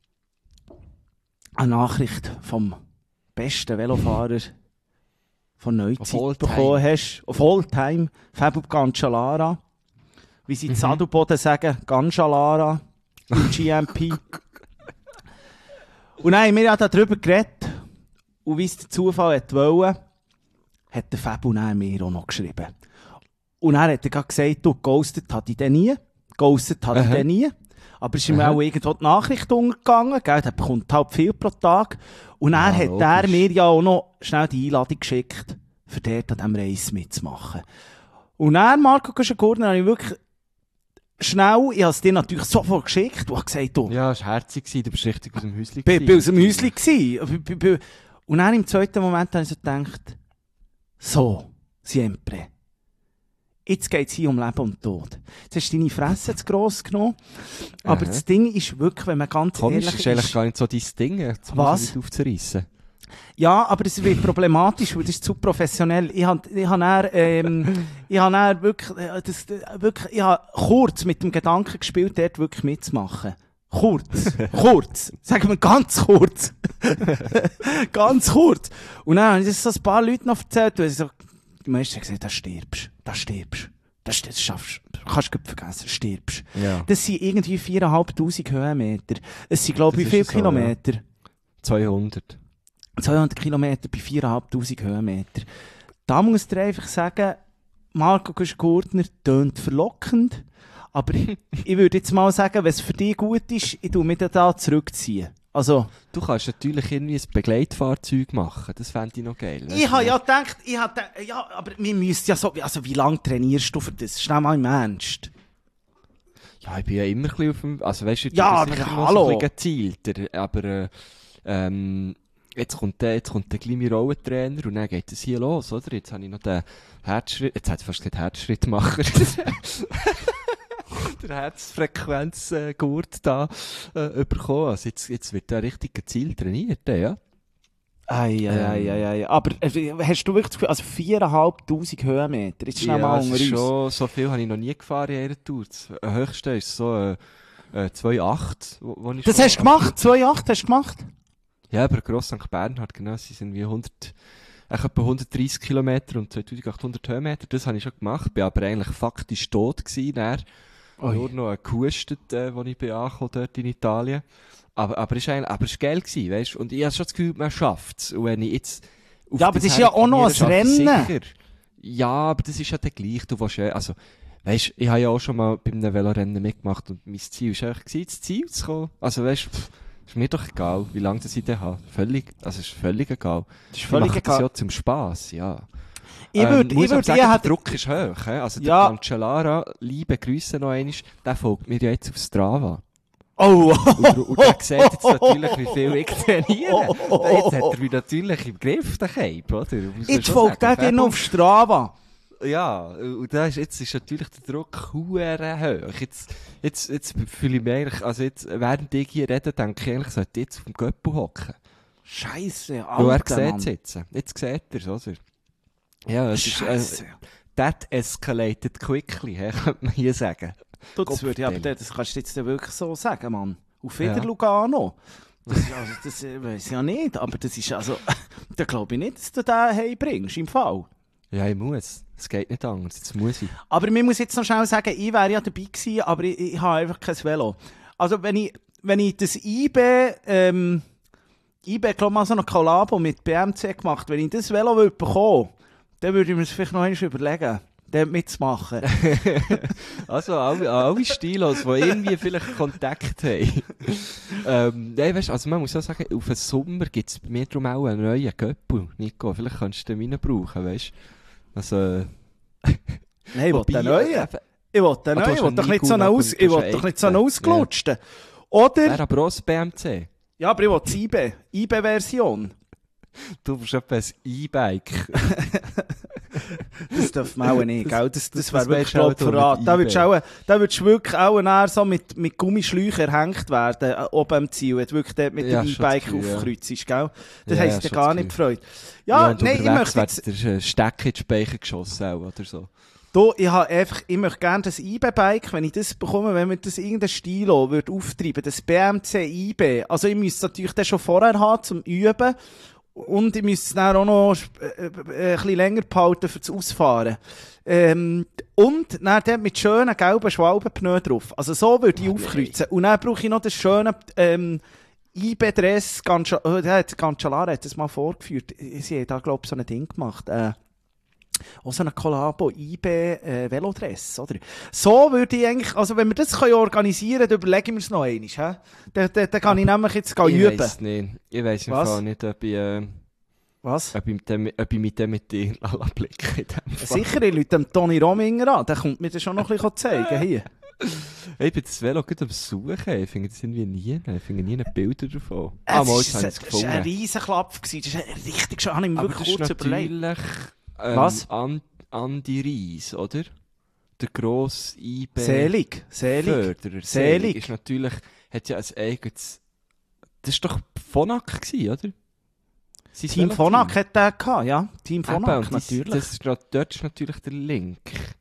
eine Nachricht vom besten Velofahrer von Neuzeit bekommen hast. Auf Alltime, Fabio Cancellara. Wie sie in Sadelboden sagen, Cancellara im GMP. Und dann haben wir ja darüber geredet. Und wie es der Zufall wollte, hat der Fabio dann mir auch noch geschrieben. Und dann hat er gesagt, du, ghostet hat ich den nie. Ghostet hat ich den nie. Aber es ist mir auch irgendwo die Nachricht untergegangen, gell? Der bekommt halt viel pro Tag. Und dann hat er mir ja auch noch schnell die Einladung geschickt, für dort an diesem Reis mitzumachen. Und dann, Marco Güschen-Gurtner, habe ich wirklich schnell, ich habe es dir natürlich sofort geschickt, und habe gesagt, du. Ja, es war herzig, du bist richtig aus dem Häuschen. Ich war aus dem Häuschen. Und dann im zweiten Moment habe ich so gedacht, so, siempre. Jetzt geht es hier um Leben und Tod. Jetzt hast du deine Fresse zu gross genommen. Aber das Ding ist wirklich, wenn man ganz ehrlich ist... ist eigentlich gar nicht so dein Ding, jetzt was? Aufzureissen. Ja, aber es wird problematisch, weil das ist zu professionell. Ich habe kurz mit dem Gedanken gespielt, dort wirklich mitzumachen. Kurz. Sagen wir ganz kurz. Ganz kurz. Und dann habe ich das so ein paar Leuten noch erzählt, und so, die meisten haben gesagt, das stirbst. Das schaffst du. Kannst du vergessen, stirbst. Ja. Das sind irgendwie 4'500 Höhenmeter. Es sind, glaube ich, wie viele Kilometer? Ja. 200 Kilometer bei 4'500 Höhenmeter. Da muss ich dir einfach sagen, Marco Güschen-Gurtner tönt verlockend, aber ich würde jetzt mal sagen, wenn es für dich gut ist, ich tue mich da zurückziehen. Also, du kannst natürlich irgendwie ein Begleitfahrzeug machen, das fände ich noch geil. Ich habe ja gedacht, ja, aber wir müssen ja so, also wie lange trainierst du für das? Schnell mal im Ernst. Ja, ich bin ja immer ein bisschen auf dem, also weißt du, ja, aber hallo. So ein bisschen gezielter, aber jetzt kommt der gleich mein Rollentrainer und dann geht es hier los, oder? Jetzt habe ich noch den Herzschritt, jetzt hat es fast gesagt Herzschrittmacher. Der Herzfrequenzgurt da bekommen. Also jetzt wird der richtig gezielt trainiert, ja. Ei. Aber hast du wirklich das Gefühl, also 4'500 Höhenmeter, jetzt schnell mal unter uns. Schon, so viel habe ich noch nie gefahren in einer Tour. Das höchste ist so 2,8. Das hast du gemacht? 2,8 hast du gemacht? Ja, aber Gross St. Bernhard, genau, sie sind wie etwa 130 Kilometer und 2800 Höhenmeter, das habe ich schon gemacht, bin aber eigentlich faktisch tot gewesen, nur noch gehustet, als ich angekommen dort in Italien. Aber es war geil gewesen, weißt du, und ich habe schon das Gefühl, man schafft es. Und wenn ich jetzt ja, aber das ist ja auch noch ein Rennen. Sicher. Ja, aber das ist ja der gleich, du willst ja, also, weißt du, ich habe ja auch schon mal bei einem Velorennen mitgemacht und mein Ziel war eigentlich, ins Ziel zu kommen. Also, weißt du, ist mir doch egal, wie lange das ich da habe. Es ist völlig egal. Das ist völlig egal. Das ja zum Spass, ja. Ich würde sagen, der Druck ist hoch. Also der Cancellara, liebe Grüße noch einmal, der folgt mir ja jetzt auf Strava. Und der sieht jetzt natürlich, wie viel ich trainiere. Jetzt hat er mich natürlich im Griff, den Cape, oder? Jetzt folgt der dir noch auf Strava. Ja, und jetzt ist natürlich der Druck huere hoch. Jetzt fühle ich mich eigentlich, also jetzt, während ich hier rede, denke ich eigentlich, sollte ich jetzt auf dem Göppel hocken. Scheisse, Alter, er sieht es jetzt. Jetzt sieht er es, oder? Ja, es ist, that escalated quickly, könnte man hier sagen. Das kannst du jetzt wirklich so sagen, Mann. Auf wieder Lugano. Das weiss ich ja nicht, aber das ist also, da glaube ich nicht, dass du den heimbringst, im Fall. Ja, ich muss. Es geht nicht anders, jetzt muss ich. Aber mir muss jetzt noch schnell sagen, ich wäre ja dabei gewesen, aber ich habe einfach kein Velo. Also wenn ich wenn ich das IB, glaube mal so eine Kollabo mit BMC gemacht, wenn ich das Velo bekommen, dann würde ich mir das vielleicht noch einmal überlegen, dort mitzumachen. Also alle Stilos, die irgendwie vielleicht Kontakt haben. Nein, weißt, also man muss auch sagen, auf den Sommer gibt es bei mir drum auch einen neuen Göppel, Nico. Vielleicht kannst du den meinen brauchen, weißt du? Also... Nein, ich will den neuen. Ich will den neuen. Ich will doch nicht so einen ausgelutschten. Oder... Wäre aber auch das BMC. Ja, aber ich will die IB-Version. Du bist etwa ein E-Bike. Das darf man auch nicht, gell? Das wäre wirklich auch Verrat. Da würdest du wirklich auch näher so mit Gummischläuchen erhängt werden, oben am Ziel, wenn du wirklich dort mit dem E-Bike aufkreuzt, gell? Das heisst dir gar nicht gefreut. Ja, nein, ich möchte jetzt... Der Stecker in die Speicher geschossen auch, oder so. Ich möchte gerne das IB-Bike, wenn ich das bekomme, wenn mir das irgendein Stilo würde auftreiben, das BMC IB. Also ich müsste es natürlich dann schon vorher haben, zum Üben. Und ich müsste es dann auch noch ein bisschen länger behalten für das Ausfahren. Und dann dort mit schönen gelben Schwalbenpneu drauf. Also so würde ich aufkreuzen. Und dann brauche ich noch das schöne IB-Dress. Cancellara hat das mal vorgeführt. Sie haben da, glaube ich, so ein Ding gemacht. Auch so eine Kollabo IB Velodress, oder? So würde ich eigentlich, also wenn wir das organisieren können, dann überlege ich mir es noch einmal, Dann kann ich nämlich jetzt üben. Ich weiss nicht. Ich weiss im Fall nicht, ob ich... Was? Ob ich mit dem mit dir blicken in dem Fall. Sicher, ich rufe dem Toni Rominger an, der kommt mir das schon noch ein bisschen zeigen, hier. Ich bin das Velo gut am Suchen, ich finde das irgendwie nie. Ich finde nie Bilder davon. Das war ein riesen Klapp. Das ist richtig schön, habe ich mir wirklich kurz überlegt. Was? Andi Reis, oder? Der grosse IB... Selig. Selig ist natürlich... Hat ja ein eigenes... Das war doch Phonak gewesen, oder? Team Phonak hat der gehabt, ja. Team Phonak, natürlich. Dort ist natürlich der Link.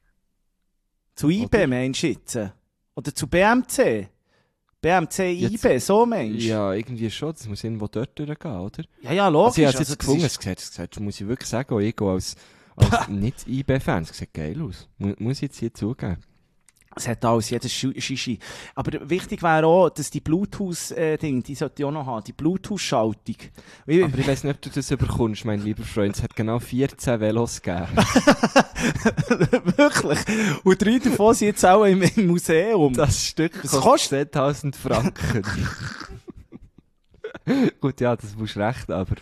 Zu IB meinst du jetzt? Oder zu BMC? BMC IB, so meinst du? Ja, irgendwie schon. Das muss irgendwo dort durchgehen, oder? Ja, logisch. Also ich habe es jetzt gefunden, es gesagt, muss ich wirklich sagen, ich gehe als Nicht-IB-Fan, es sieht geil aus. Muss ich jetzt hier zugeben. Es hat alles, jedes Shishi. Aber wichtig wäre auch, dass die Bluetooth-Ding, die sollte ich auch noch haben, die Bluetooth-Schaltung. Aber ich weiss nicht, ob du das überkommst, mein lieber Freund. Es hat genau 14 Velos gegeben. Wirklich? Und 3 davon sind jetzt auch im Museum. Das Stück kostet 10.000 Franken. Gut, ja, das musst recht, aber...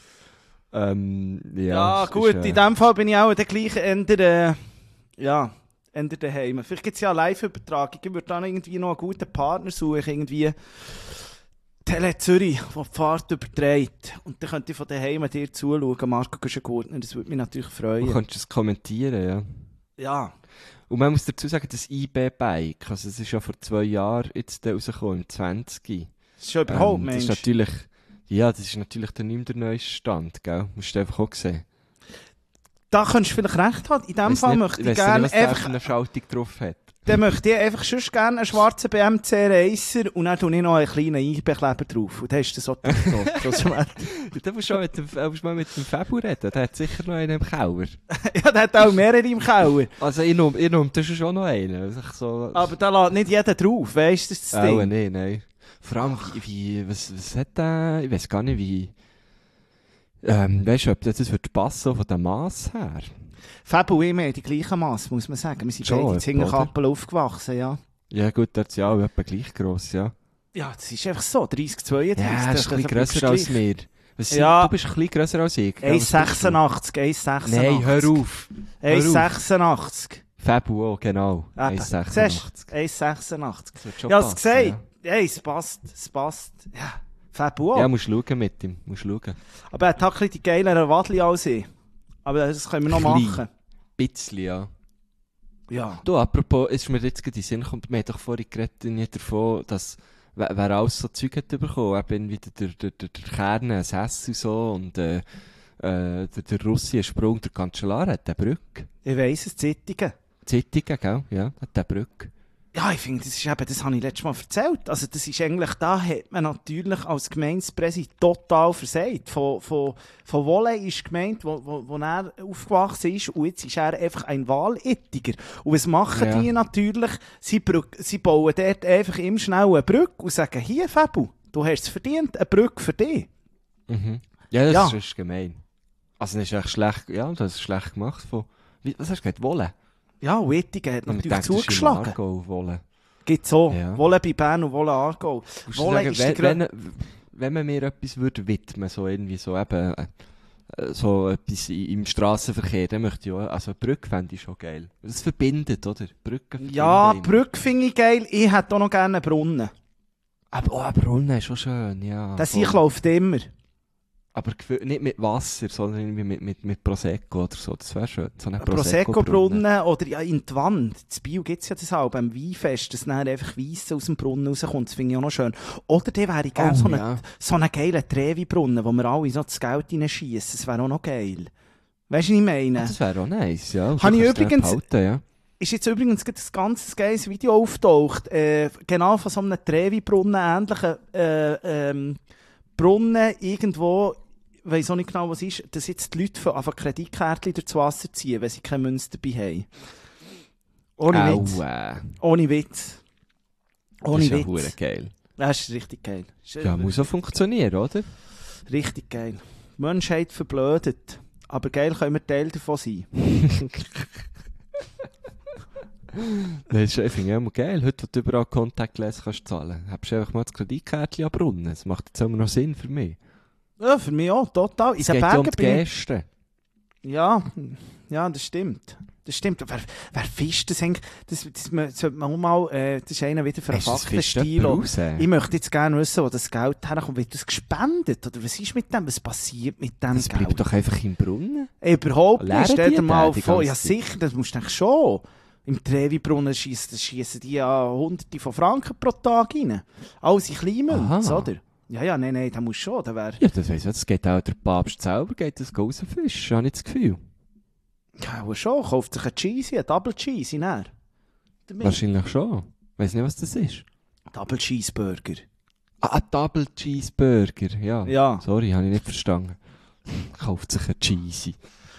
ja gut, in dem Fall bin ich auch der gleiche Ende, Ende daheim. Vielleicht gibt es ja eine Live-Übertragung. Ich würde dann irgendwie noch einen guten Partner suchen. Irgendwie Tele Zürich, der die Fahrt überträgt. Und dann könnte ich von daheim dir zuschauen, Marco Guschen-Gurtner. Das würde mich natürlich freuen. Du könntest es kommentieren, ja. Ja. Und man muss dazu sagen, das IB-Bike, also es ist ja vor 2 Jahren jetzt rausgekommen, im 20. Das ist schon überhaupt, das ist natürlich, das ist natürlich dann nicht mehr der neueste Stand, gell? Musst du einfach auch sehen. Da könntest du vielleicht recht haben. In dem Fall möchte ich gerne einfach eine Schaltung drauf hat. Dann möchte ich einfach sonst gerne einen schwarzen BMC Racer und dann tue ich noch einen kleinen IB-Kleber drauf. Und dann ist das so Da musst du mal mit dem Fabu reden. Der hat sicher noch einen im Keller. Ja, der hat auch mehrere im Keller. Also ich nehme das ist schon noch einen. So... Aber da lässt nicht jeder drauf, weißt du, das ist das Ding. Nein. Vor allem, was hat der, ich weiss gar nicht, wie... weißt du, ob das würde passen von dem Mass her? Fabu und ich haben die gleichen Mass, muss man sagen. Wir sind beide in Zingerkappel aufgewachsen, ja. Ja gut, dort ist ja auch etwa gleich gross, ja. Ja, das ist einfach so, 30, 32. Ja, das ist ein bisschen grösser als mir. Du bist ein bisschen grösser als ich. 1,86. Nein, hör auf. 1,86. Fabu auch, genau. 1,86. 1,86. Ja, hast gesagt. Ja. Hey, es passt. Ja. Fabu auch. Ja, musst schauen mit ihm. Aber er hat halt ein bisschen die geileren Wadli als ich. Aber das können wir noch machen. Bisschen, ja. Ja. Du, apropos, ist mir jetzt gerade in den Sinn gekommen, wir haben doch vorhin geredet davon, dass wer alles so Zeug hat bekommen, eben wieder der Kern, das Hess und so, und der Russi, ein Sprung, der Cancellara hat den Brück. Ich weiss es, Zeitungen, gell? Ja, hat den Brück. Ja, ich finde, das habe ich letztes Mal erzählt. Also, das ist eigentlich, da hat man natürlich als Gemeindepräsident total versagt. Von Wolle ist gemeint, wo er aufgewachsen ist, und jetzt ist er einfach ein Wahlettiger. Und was machen die natürlich? Sie bauen dort einfach im schnell eine Brücke und sagen, hier, Fabu, du hast es verdient, eine Brücke für dich. Mhm. Ja, das ist gemein. Also, das ist echt schlecht, das ist schlecht gemacht von, was hast du gesagt, Wolle? Ja, und Ettigen hat natürlich denke, zugeschlagen. Das ist im Wolle. Gibt so. Ja. Wolle bei Bern und Wolle Aargau. Wolle ist wenn man mir etwas würde widmen, so irgendwie so eben, so etwas im Strassenverkehr, dann möchte ich auch, also Brücke fände ich schon geil. Das verbindet, oder? Brücke verbindet. Ja, Brücke finde ich geil. Ich hätte auch noch gerne einen Brunnen. Aber ein Brunnen ist schon schön, ja. Das hier läuft immer. Aber nicht mit Wasser, sondern irgendwie mit Prosecco oder so. Das wäre schön. So ein Prosecco-Brunnen oder ja, in die Wand. In Biel gibt es ja das auch beim Weinfest, dass dann einfach Weiss aus dem Brunnen rauskommt. Das finde ich auch noch schön. Oder dann wäre ich gerne so einen geilen Trevi-Brunnen, wo wir alle so das Geld reinschiessen. Das wäre auch noch geil. Weißt du, was ich meine? Ja, das wäre auch nice, ja. Habe ich übrigens... Behalten, ja. Ist jetzt übrigens ein ganz geiles Video auftaucht. Genau von so einem Trevi-Brunnen ähnlichen Brunnen irgendwo, ich weiss auch nicht genau, was ist, dass jetzt die Leute von einfach Kreditkärtchen durchs Wasser ziehen, wenn sie keine Münze dabei haben. Ohne Witz. Ohne Witz. Das ist ja verdammt geil. Das ist richtig geil. Ja, muss auch funktionieren, oder? Richtig geil. Die Menschheit verblödet. Aber geil können wir Teil davon sein. Das finde ich immer geil. Heute, wo du überall Contactless kannst zahlen, hast du einfach mal das Kreditkärtchen am Brunnen. Das macht jetzt immer noch Sinn für mich. Ja, für mich auch, total. Es geht ja um die Gäste. Ja, das stimmt. Das stimmt. Wer fischt das eigentlich? Das sollte man auch mal, das ist einer wieder für einen Faktenstil. Ich möchte jetzt gerne wissen, wo das Geld herkommt. Wird das gespendet? Oder was ist mit dem? Was passiert mit dem das Geld? Das bleibt doch einfach im Brunnen. Überhaupt nicht. Stell dir mal vor. Ja, Zeit. sicher, das musst du eigentlich schon. Im Trevi-Brunnen schiessen die ja Hunderte von Franken pro Tag rein. Alles in Kleinmünzen, oder? Ja, nein, das muss schon. Ja, das weiss ich. Das geht auch der Papst selber, geht das rausfischen, habe ich das Gefühl. Ja, aber schon. Kauft sich ein Cheesy, ein Double Cheesy näher. Wahrscheinlich schon. Weiss nicht, was das ist. Double Cheeseburger. Ah, ein Double Cheeseburger, ja. Sorry, habe ich nicht verstanden. Kauft sich ein Cheesy.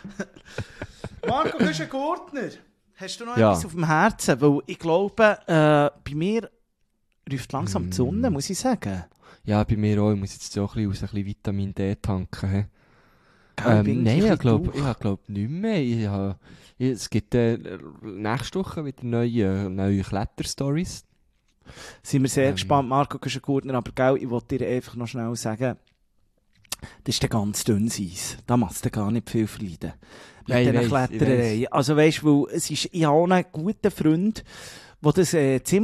Marco, du bist ein Gurtner. Hast du noch etwas auf dem Herzen? Weil ich glaube, bei mir ruft langsam die Sonne, muss ich sagen. Ja, bei mir auch. Ich muss jetzt auch ein bisschen Vitamin D tanken. Nein, ich glaube nicht mehr. Es gibt nächste Woche wieder neue Kletterstories. Sind wir sehr gespannt, Marco Kuschengurtner, aber gell, ich wollte dir einfach noch schnell sagen, das ist der ganz dünnes Eis. Da machst du gar nicht viel verleiden. Mit diesen Klettereien. Also weisst du, ich habe auch einen guten Freund, der das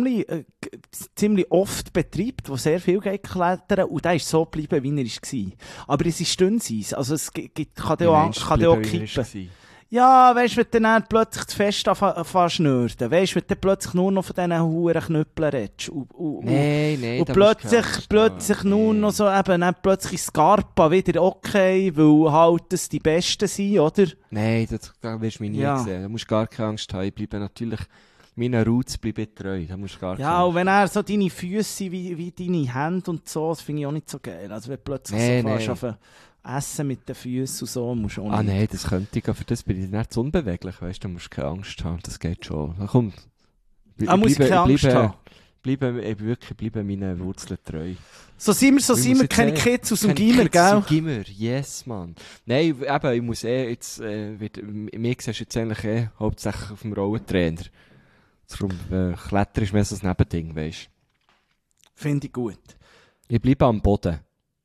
ziemlich oft betreibt, der sehr viel geht klettern, und der ist so geblieben, wie er war. Aber es ist dünnes Eis. Also es kann auch kippen. Ja, weisst du, wenn du dann plötzlich zu fest anfängst schnürden, weisst du, wenn du plötzlich nur noch von diesen huren Knüppeln redest. Nein, und plötzlich nur noch so, eben, dann plötzlich Scarpa wieder okay, weil halt das die Besten sind, oder? Nein, da wirst du mich nie sehen. Da musst du gar keine Angst haben. Ich bleibe natürlich, meine Roots bleiben treu. Da musst du gar keine Angst. Und wenn er so deine Füße sind wie deine Hände und so, das finde ich auch nicht so geil. Also wenn du plötzlich fast Essen mit den Füßen und so, musst du auch nicht. Nein, das könnte ich, für das bin ich nicht so unbeweglich, weißt du, da musst du keine Angst haben, das geht schon. Na komm. Muss ich keine Angst haben? Bleibe meinen Wurzeln treu. So sind wir keine Kids aus dem Gimmer, gell? Aus dem Gimmer, yes, Mann. Nein, eben, ich muss jetzt, mir siehst du jetzt eigentlich hauptsächlich auf dem Rollentrainer. Darum, Klettern ist mehr so ein Nebending, weißt du. Finde ich gut. Ich bleibe am Boden.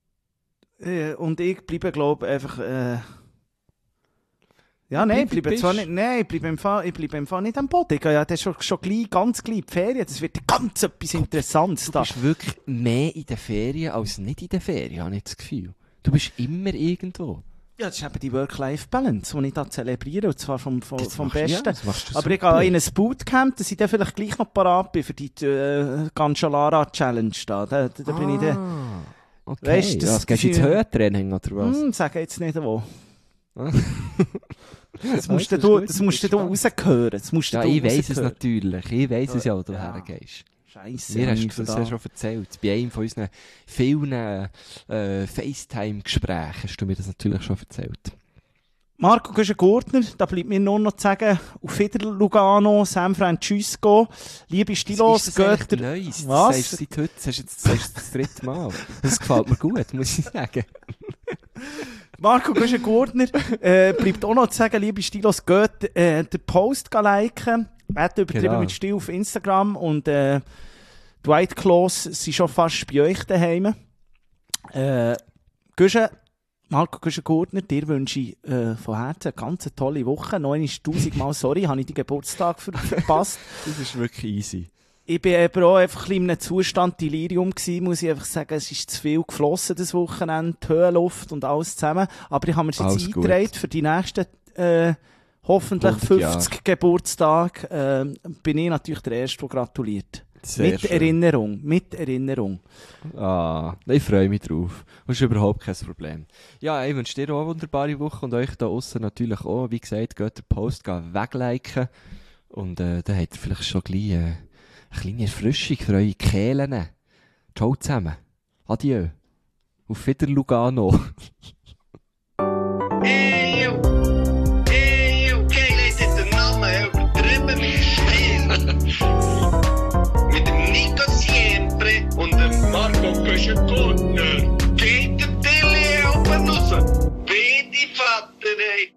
Und ich bleibe, glaube ich, einfach, ja, nein, ich bleibe zwar nicht, nein, ich bleibe im Fall nicht am Boden. Ich gehe ja schon ganz gleich in die Ferien. Das wird ganz etwas Interessantes da. Du bist wirklich mehr in den Ferien als nicht in den Ferien, habe ich das Gefühl. Du bist immer irgendwo. Ja, das ist eben die Work-Life-Balance, die ich da zelebriere, und zwar vom Besten. Ja, aber ich gehe in ein Bootcamp, dass ich dann vielleicht gleich noch parat bin für die Ganchalara-Challenge da. Da bin ich dann... Okay, weißt, das geht ins Höhentraining, oder was? Sag jetzt nicht wo. Das musst du raushören. Ja, ich weiss es natürlich. Ich weiss es ja, wo du hergehst. Scheisse. Mir hast du das ja schon erzählt. Bei einem von unseren vielen FaceTime-Gesprächen hast du mir das natürlich schon erzählt. Marco Güschen-Gurtner, da bleibt mir nur noch zu sagen, auf Wiedersehen Lugano, San Francisco, liebe Stilos, Götter. Neues. Was? Das sagst du seit heute, das sagst du das dritte Mal. Das gefällt mir gut, muss ich sagen. Marco Güschen-Gurtner, bleibt auch noch zu sagen, liebe Stilos, geht den Post liken, übertrieben mit Stil auf Instagram und Dwight Close sind schon fast bei euch daheim. Marco Güschen-Gurtner, dir wünsche ich von Herzen eine ganz tolle Woche. Noch einmal 1000-mal sorry, habe ich deinen Geburtstag verpasst. Das ist wirklich easy. Ich bin aber auch einfach in einem Zustand Delirium gewesen, muss ich einfach sagen. Es ist zu viel geflossen das Wochenende, die Höhenluft und alles zusammen. Aber ich habe mir jetzt eingetragen für die nächsten hoffentlich 50 Jahre. Geburtstag. Bin ich natürlich der Erste, der gratuliert. Sehr mit schön. Erinnerung. Ah, ich freue mich drauf. Das ist überhaupt kein Problem. Ja, ich wünsche dir auch eine wunderbare Woche und euch da aussen natürlich auch. Wie gesagt, geht den Post wegliken. Und dann habt ihr vielleicht schon gleich eine kleine Erfrischung für eure Kehlen. Ciao zusammen. Adieu. Auf Wiedersehen Lugano. Hey, geil, ist jetzt der Name übertrieben mit Stil. Mit dem Nico Siempre und dem Marco Güschen-Gurtner.